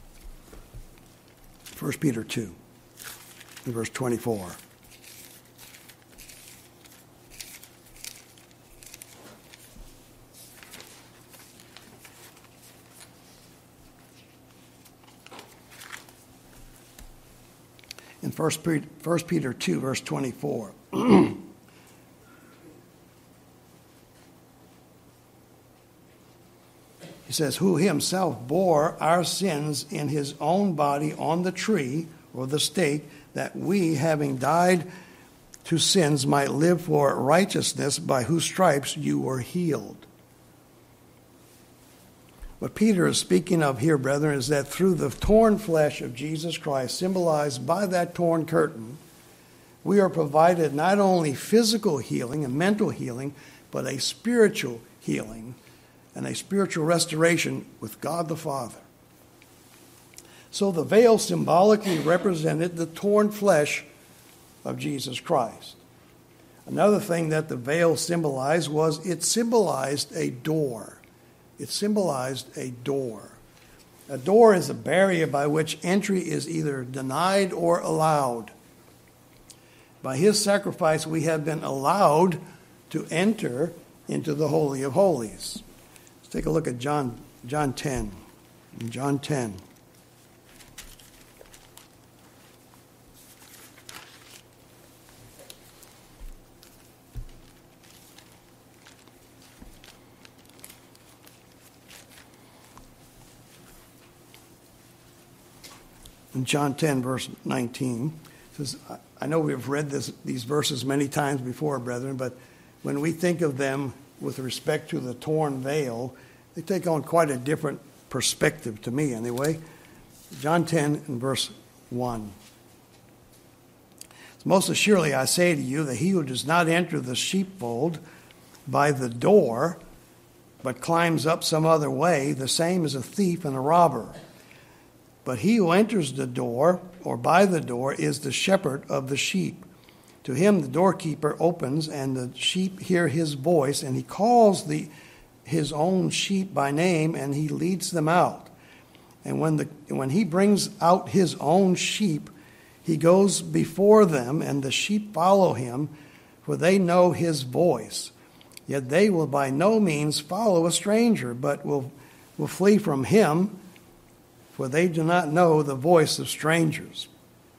First Peter two, verse twenty-four. In First Peter two, verse twenty-four. He says, who himself bore our sins in his own body on the tree, or the stake, that we, having died to sins, might live for righteousness, by whose stripes you were healed. What Peter is speaking of here, brethren, is that through the torn flesh of Jesus Christ, symbolized by that torn curtain, we are provided not only physical healing and mental healing, but a spiritual healing and a spiritual restoration with God the Father. So the veil symbolically represented the torn flesh of Jesus Christ. Another thing that the veil symbolized was it symbolized a door. It symbolized a door. A door is a barrier by which entry is either denied or allowed. By his sacrifice, we have been allowed to enter into the Holy of Holies. Let's take a look at John, John ten. In John ten. In John ten, verse nineteen, it says, I know we've read this, these verses many times before, brethren, but when we think of them with respect to the torn veil, they take on quite a different perspective to me anyway. John ten and verse one. Most assuredly I say to you that he who does not enter the sheepfold by the door, but climbs up some other way, the same is a thief and a robber. But he who enters the door, or by the door, is the shepherd of the sheep. To him the doorkeeper opens, and the sheep hear his voice, and he calls the his own sheep by name, and he leads them out. And when, the, when he brings out his own sheep, he goes before them, and the sheep follow him, for they know his voice. Yet they will by no means follow a stranger, but will, will flee from him, for they do not know the voice of strangers.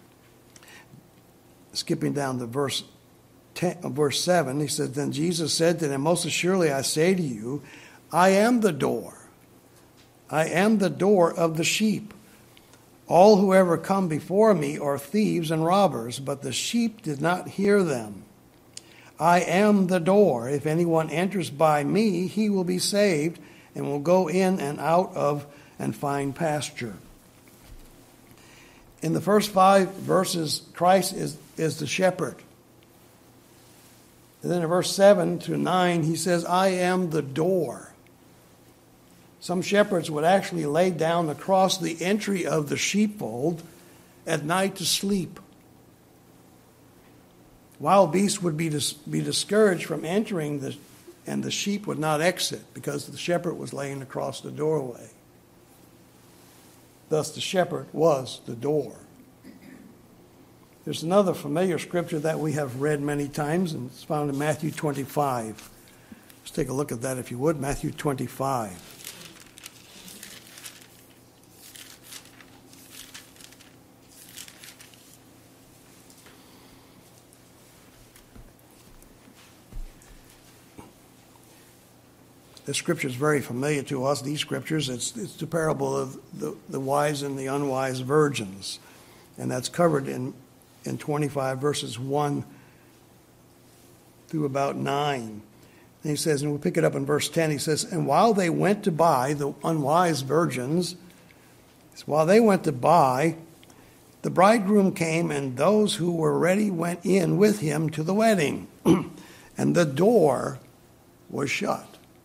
Skipping down to verse ten, verse seven, he says, Then Jesus said to them, Most assuredly I say to you, I am the door. I am the door of the sheep. All who ever come before me are thieves and robbers, but the sheep did not hear them. I am the door. If anyone enters by me, he will be saved and will go in and out of and find pasture. In the first five verses, Christ is, is the shepherd. And then in verse seven to nine, he says, I am the door. Some shepherds would actually lay down across the entry of the sheepfold at night to sleep. Wild beasts would be dis- be discouraged from entering, the, and the sheep would not exit because the shepherd was laying across the doorway. Thus, the shepherd was the door. There's another familiar scripture that we have read many times, and it's found in Matthew twenty-five. Let's take a look at that, if you would. Matthew twenty-five. This scripture is very familiar to us, these scriptures. It's, it's the parable of the, the wise and the unwise virgins. And that's covered in, in twenty-five verses one through about nine. And he says, and we'll pick it up in verse ten, he says, And while they went to buy, the unwise virgins, while they went to buy, the bridegroom came, and those who were ready went in with him to the wedding. And the door was shut.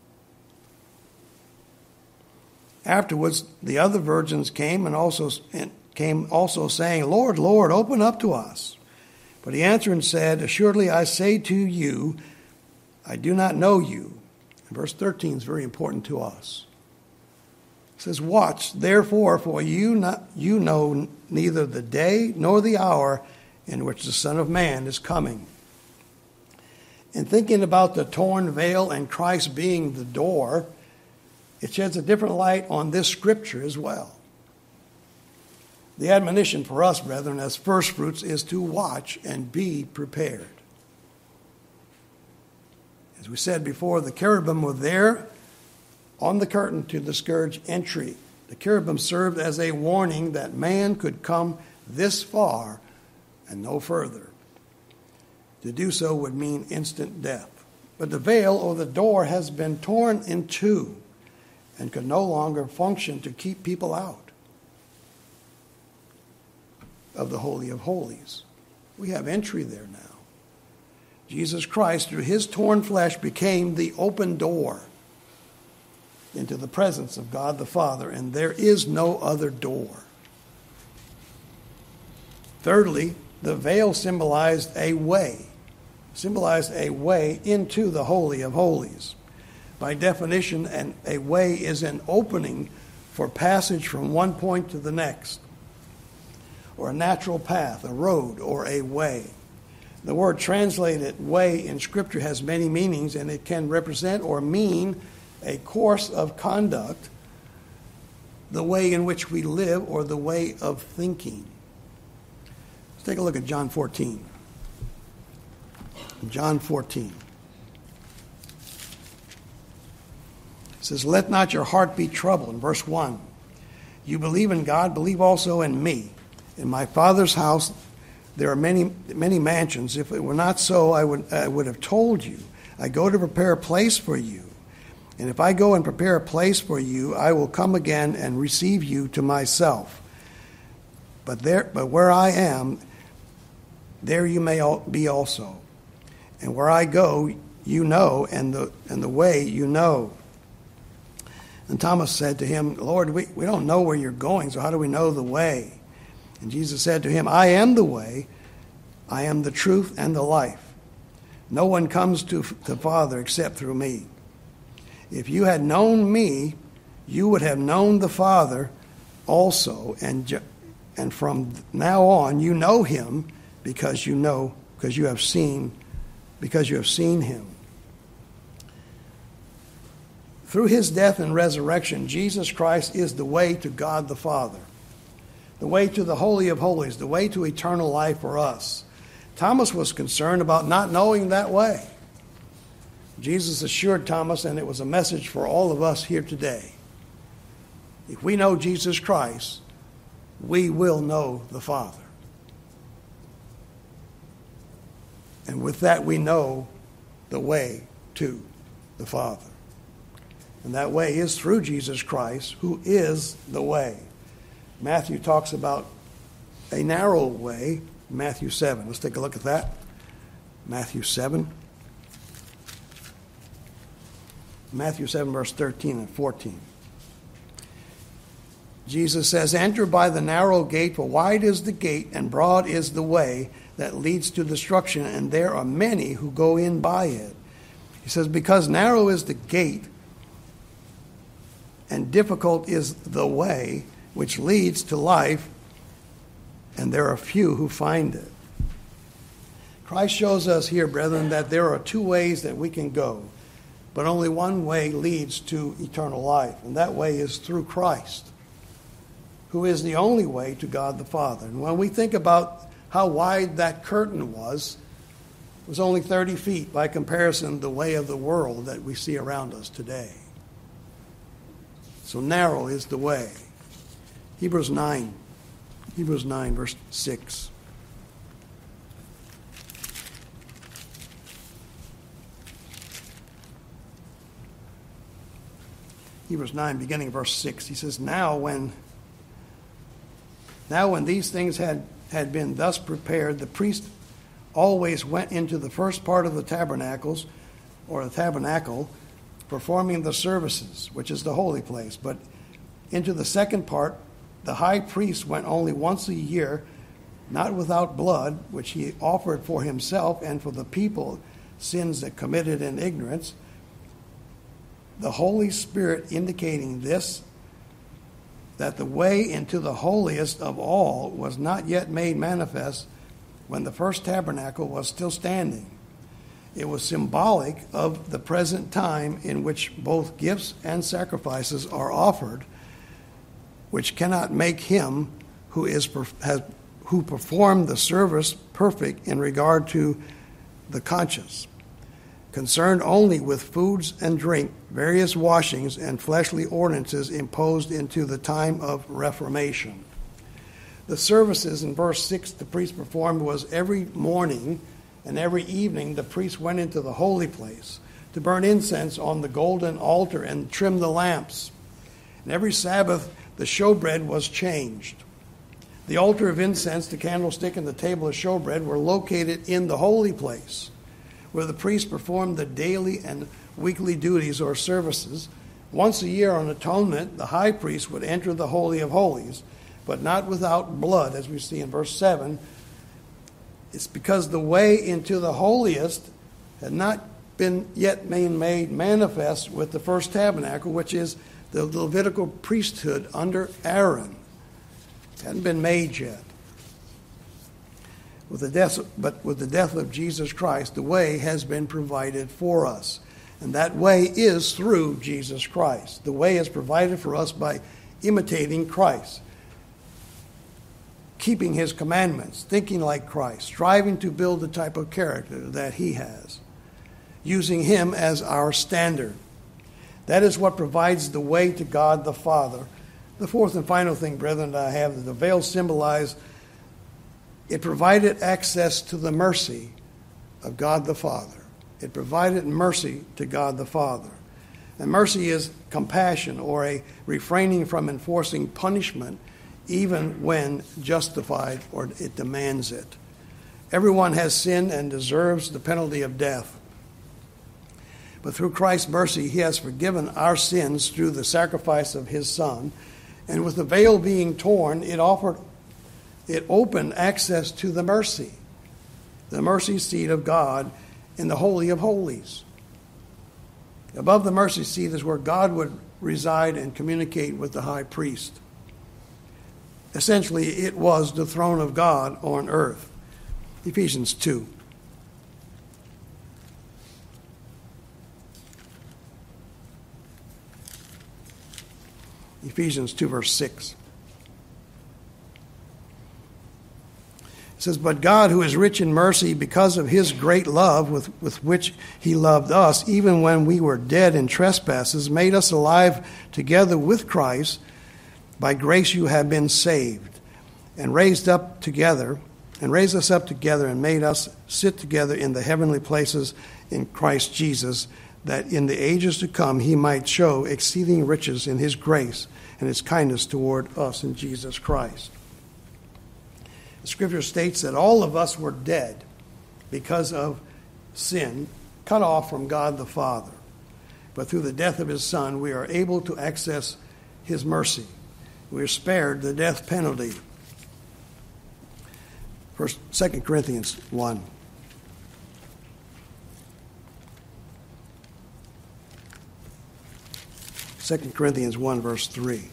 Afterwards, the other virgins came and also and came also saying, Lord, Lord, open up to us. But he answered and said, Assuredly I say to you, I do not know you. And verse thirteen is very important to us. It says, Watch, therefore, for you not you know neither the day nor the hour in which the Son of Man is coming. In thinking about the torn veil and Christ being the door, it sheds a different light on this scripture as well. The admonition for us, brethren, as first fruits is to watch and be prepared. As we said before, the cherubim were there on the curtain to discourage entry. The cherubim served as a warning that man could come this far and no further. To do so would mean instant death. But the veil or the door has been torn in two and could no longer function to keep people out of the Holy of Holies. We have entry there now. Jesus Christ, through his torn flesh, became the open door into the presence of God the Father, and there is no other door. Thirdly, the veil symbolized a way, symbolized a way into the Holy of Holies. By definition, an, a way is an opening for passage from one point to the next, or a natural path, a road, or a way. The word translated way in Scripture has many meanings, and it can represent or mean a course of conduct, the way in which we live, or the way of thinking. Let's take a look at John fourteen. John fourteen. It says, Let not your heart be troubled. In verse one, you believe in God, believe also in me. In my Father's house there are many many mansions. If it were not so, I would I would have told you. I go to prepare a place for you. And if I go and prepare a place for you, I will come again and receive you to myself. But there, but where I am, there you may be also. And where I go, you know, and the and the way you know. And Thomas said to him, Lord, we, we don't know where you're going, so how do we know the way? And Jesus said to him, I am the way, I am the truth and the life. No one comes to the Father except through me. If you had known me, you would have known the Father also, and ju- and from now on you know him because you know because you have seen because you have seen him. Through his death and resurrection, Jesus Christ is the way to God the Father, the way to the Holy of Holies, the way to eternal life for us. Thomas was concerned about not knowing that way. Jesus assured Thomas, and it was a message for all of us here today, if we know Jesus Christ, we will know the Father. And with that, we know the way to the Father. And that way is through Jesus Christ, who is the way. Matthew talks about a narrow way, Matthew seven. Let's take a look at that. Matthew seven. Matthew seven, verse thirteen and fourteen. Jesus says, "Enter by the narrow gate, for wide is the gate and broad is the way that leads to destruction, and there are many who go in by it." He says, because narrow is the gate and difficult is the way which leads to life, and there are few who find it. Christ shows us here, brethren, that there are two ways that we can go, but only one way leads to eternal life, and that way is through Christ, who is the only way to God the Father. And when we think about how wide that curtain was, it was only thirty feet by comparison to the way of the world that we see around us today. So narrow is the way. Hebrews nine. Hebrews nine, verse six. Hebrews nine, beginning verse six. He says, Now when now when these things had, had been thus prepared, the priest always went into the first part of the tabernacles, or the tabernacle, performing the services, which is the holy place. But into the second part, the high priest went only once a year, not without blood, which he offered for himself and for the people, sins that committed in ignorance. The Holy Spirit indicating this, that the way into the holiest of all was not yet made manifest when the first tabernacle was still standing. It was symbolic of the present time in which both gifts and sacrifices are offered, which cannot make him who is has, who performed the service perfect in regard to the conscience, concerned only with foods and drink, various washings, and fleshly ordinances imposed into the time of Reformation. The services in verse six the priest performed was every morning and every evening the priest went into the holy place to burn incense on the golden altar and trim the lamps. And every Sabbath the showbread was changed. The altar of incense, the candlestick, and the table of showbread were located in the holy place, where the priest performed the daily and weekly duties or services. Once a year on atonement, the high priest would enter the Holy of Holies, but not without blood, as we see in verse seven. It's because the way into the holiest had not been yet made manifest with the first tabernacle, which is the Levitical priesthood under Aaron. It hadn't been made yet. With the death, but with the death of Jesus Christ, the way has been provided for us. And that way is through Jesus Christ. The way is provided for us by imitating Christ, keeping his commandments, thinking like Christ, striving to build the type of character that he has, using him as our standard. That is what provides the way to God the Father. The fourth and final thing, brethren, that I have, that the veil symbolized, it provided access to the mercy of God the Father. It provided mercy to God the Father. And mercy is compassion, or a refraining from enforcing punishment even when justified or it demands it. Everyone has sinned and deserves the penalty of death. But through Christ's mercy, he has forgiven our sins through the sacrifice of his Son. And with the veil being torn, it offered, it opened access to the mercy, the mercy seat of God in the Holy of Holies. Above the mercy seat is where God would reside and communicate with the high priest. essentially, it was the throne of God on earth. Ephesians two. Ephesians two, verse six. It says, "But God, who is rich in mercy, because of his great love with, with which he loved us, even when we were dead in trespasses, made us alive together with Christ. By grace you have been saved, and raised up together, and raised us up together, and made us sit together in the heavenly places in Christ Jesus, that in the ages to come he might show exceeding riches in his grace and his kindness toward us in Jesus Christ." The scripture states that all of us were dead because of sin, cut off from God the Father. But through the death of his Son, we are able to access his mercy. We are spared the death penalty. First, Second Corinthians one. Second Corinthians one, verse three.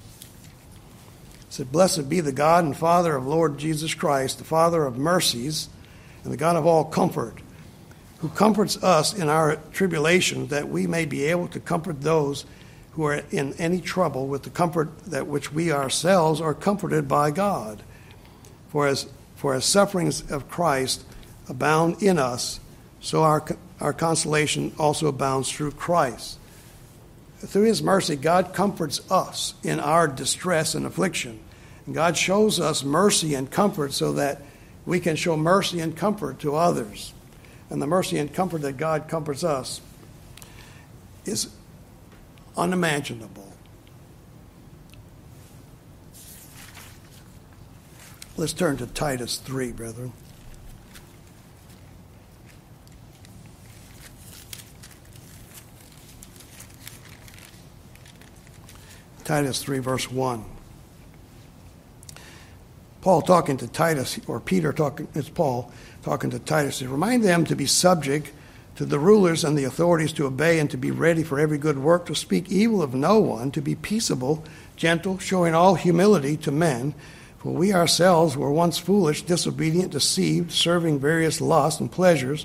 It said, "Blessed be the God and Father of Lord Jesus Christ, the Father of mercies, and the God of all comfort, who comforts us in our tribulation, that we may be able to comfort those who are in any trouble with the comfort that which we ourselves are comforted by God. For as for as sufferings of Christ abound in us, so our our consolation also abounds through Christ." Through his mercy, God comforts us in our distress and affliction. And God shows us mercy and comfort so that we can show mercy and comfort to others. And the mercy and comfort that God comforts us is unimaginable. Let's turn to Titus three, brethren. Titus three, verse one. Paul talking to Titus, or Peter talking, it's Paul talking to Titus, to remind them to be subject to the rulers and the authorities, to obey and to be ready for every good work, to speak evil of no one, to be peaceable, gentle, showing all humility to men. For we ourselves were once foolish, disobedient, deceived, serving various lusts and pleasures,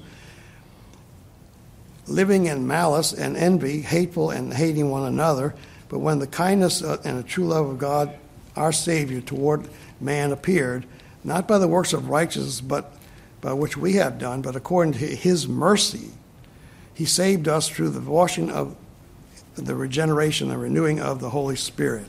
living in malice and envy, hateful and hating one another. But when the kindness and the true love of God, our Savior, toward man appeared, not by the works of righteousness, but by which we have done, but according to his mercy, he saved us through the washing of the regeneration and renewing of the Holy Spirit.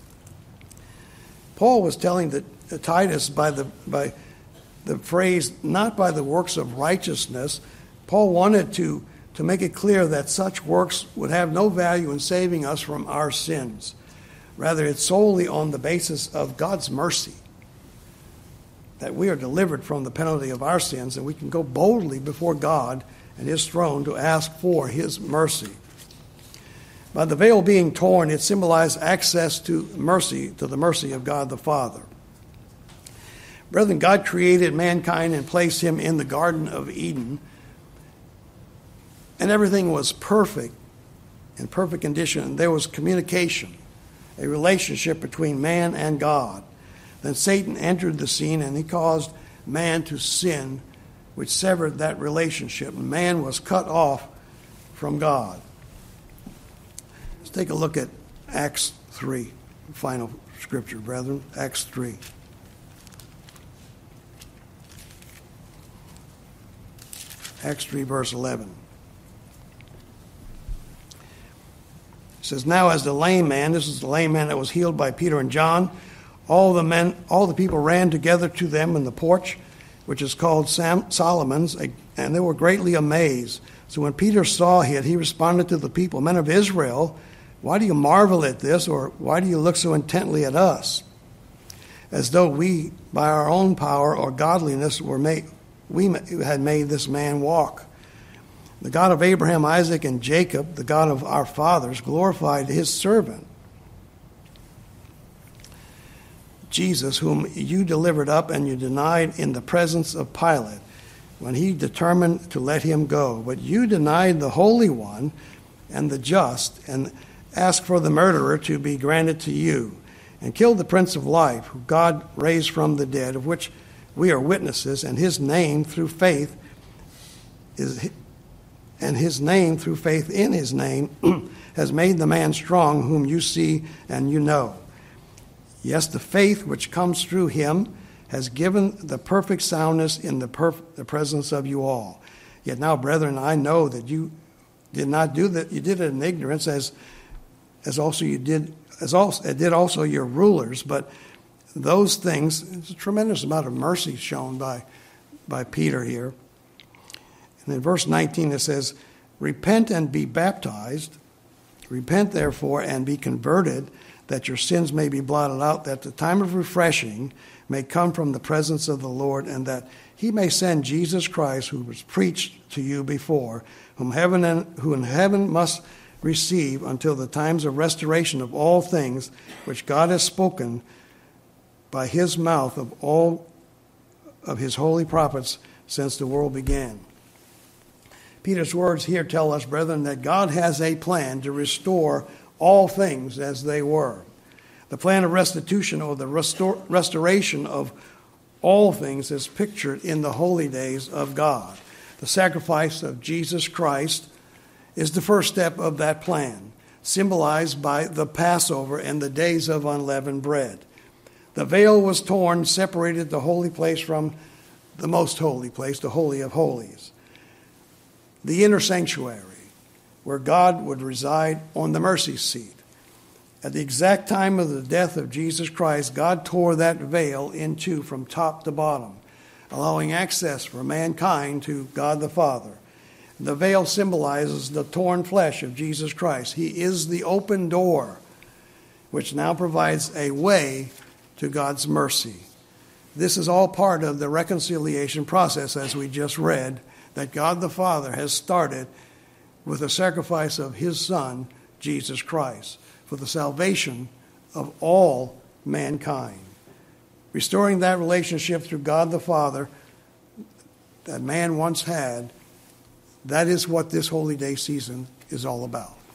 Paul was telling the, the Titus by the by the phrase, not by the works of righteousness. Paul wanted to to make it clear that such works would have no value in saving us from our sins. Rather, it's solely on the basis of God's mercy that we are delivered from the penalty of our sins, and we can go boldly before God and his throne to ask for his mercy. By the veil being torn, it symbolized access to mercy, to the mercy of God the Father. Brethren, God created mankind and placed him in the Garden of Eden, and everything was perfect, in perfect condition. There was communication, a relationship between man and God. Then Satan entered the scene, and he caused man to sin, which severed that relationship. Man was cut off from God. Let's take a look at Acts three, final scripture, brethren. Acts three. Acts three, verse eleven. It says, "Now as the lame man," this is the lame man that was healed by Peter and John, all the men, all the people ran together to them in the porch, which is called Sam, Solomon's, and they were greatly amazed. So when Peter saw it, he responded to the people, "Men of Israel, why do you marvel at this, or why do you look so intently at us, as though we, by our own power or godliness, were made, we had made this man walk? The God of Abraham, Isaac, and Jacob, the God of our fathers, glorified his servant, Jesus, whom you delivered up and you denied in the presence of Pilate, when he determined to let him go. But you denied the Holy One and the just, and asked for the murderer to be granted to you. and killed the Prince of Life, who God raised from the dead, of which we are witnesses, and his name through faith is and his name through faith in his name has made the man strong whom you see and you know. Yes, the faith which comes through him has given the perfect soundness in the, perf- the presence of you all. Yet now, brethren, I know that you did not do that. You did it in ignorance, as as also you did as also did also your rulers. But those things, it's a tremendous amount of mercy shown by by Peter here. And in verse nineteen it says, "Repent and be baptized. Repent therefore and be converted, that your sins may be blotted out, that the time of refreshing may come from the presence of the Lord, and that he may send Jesus Christ, who was preached to you before, whom heaven and who in heaven must receive until the times of restoration of all things, which God has spoken by his mouth of all of his holy prophets since the world began." Peter's words here tell us, brethren, that God has a plan to restore all things as they were. The plan of restitution, or the restor- restoration of all things, is pictured in the holy days of God. The sacrifice of Jesus Christ is the first step of that plan, symbolized by the Passover and the days of unleavened bread. The veil was torn, separated the holy place from the most holy place, the Holy of Holies. The inner sanctuary, where God would reside on the mercy seat. At the exact time of the death of Jesus Christ, God tore that veil in two from top to bottom, allowing access for mankind to God the Father. The veil symbolizes the torn flesh of Jesus Christ. He is the open door, which now provides a way to God's mercy. This is all part of the reconciliation process, as we just read, that God the Father has started with the sacrifice of his Son, Jesus Christ, for the salvation of all mankind. Restoring that relationship through God the Father that man once had, that is what this Holy Day season is all about.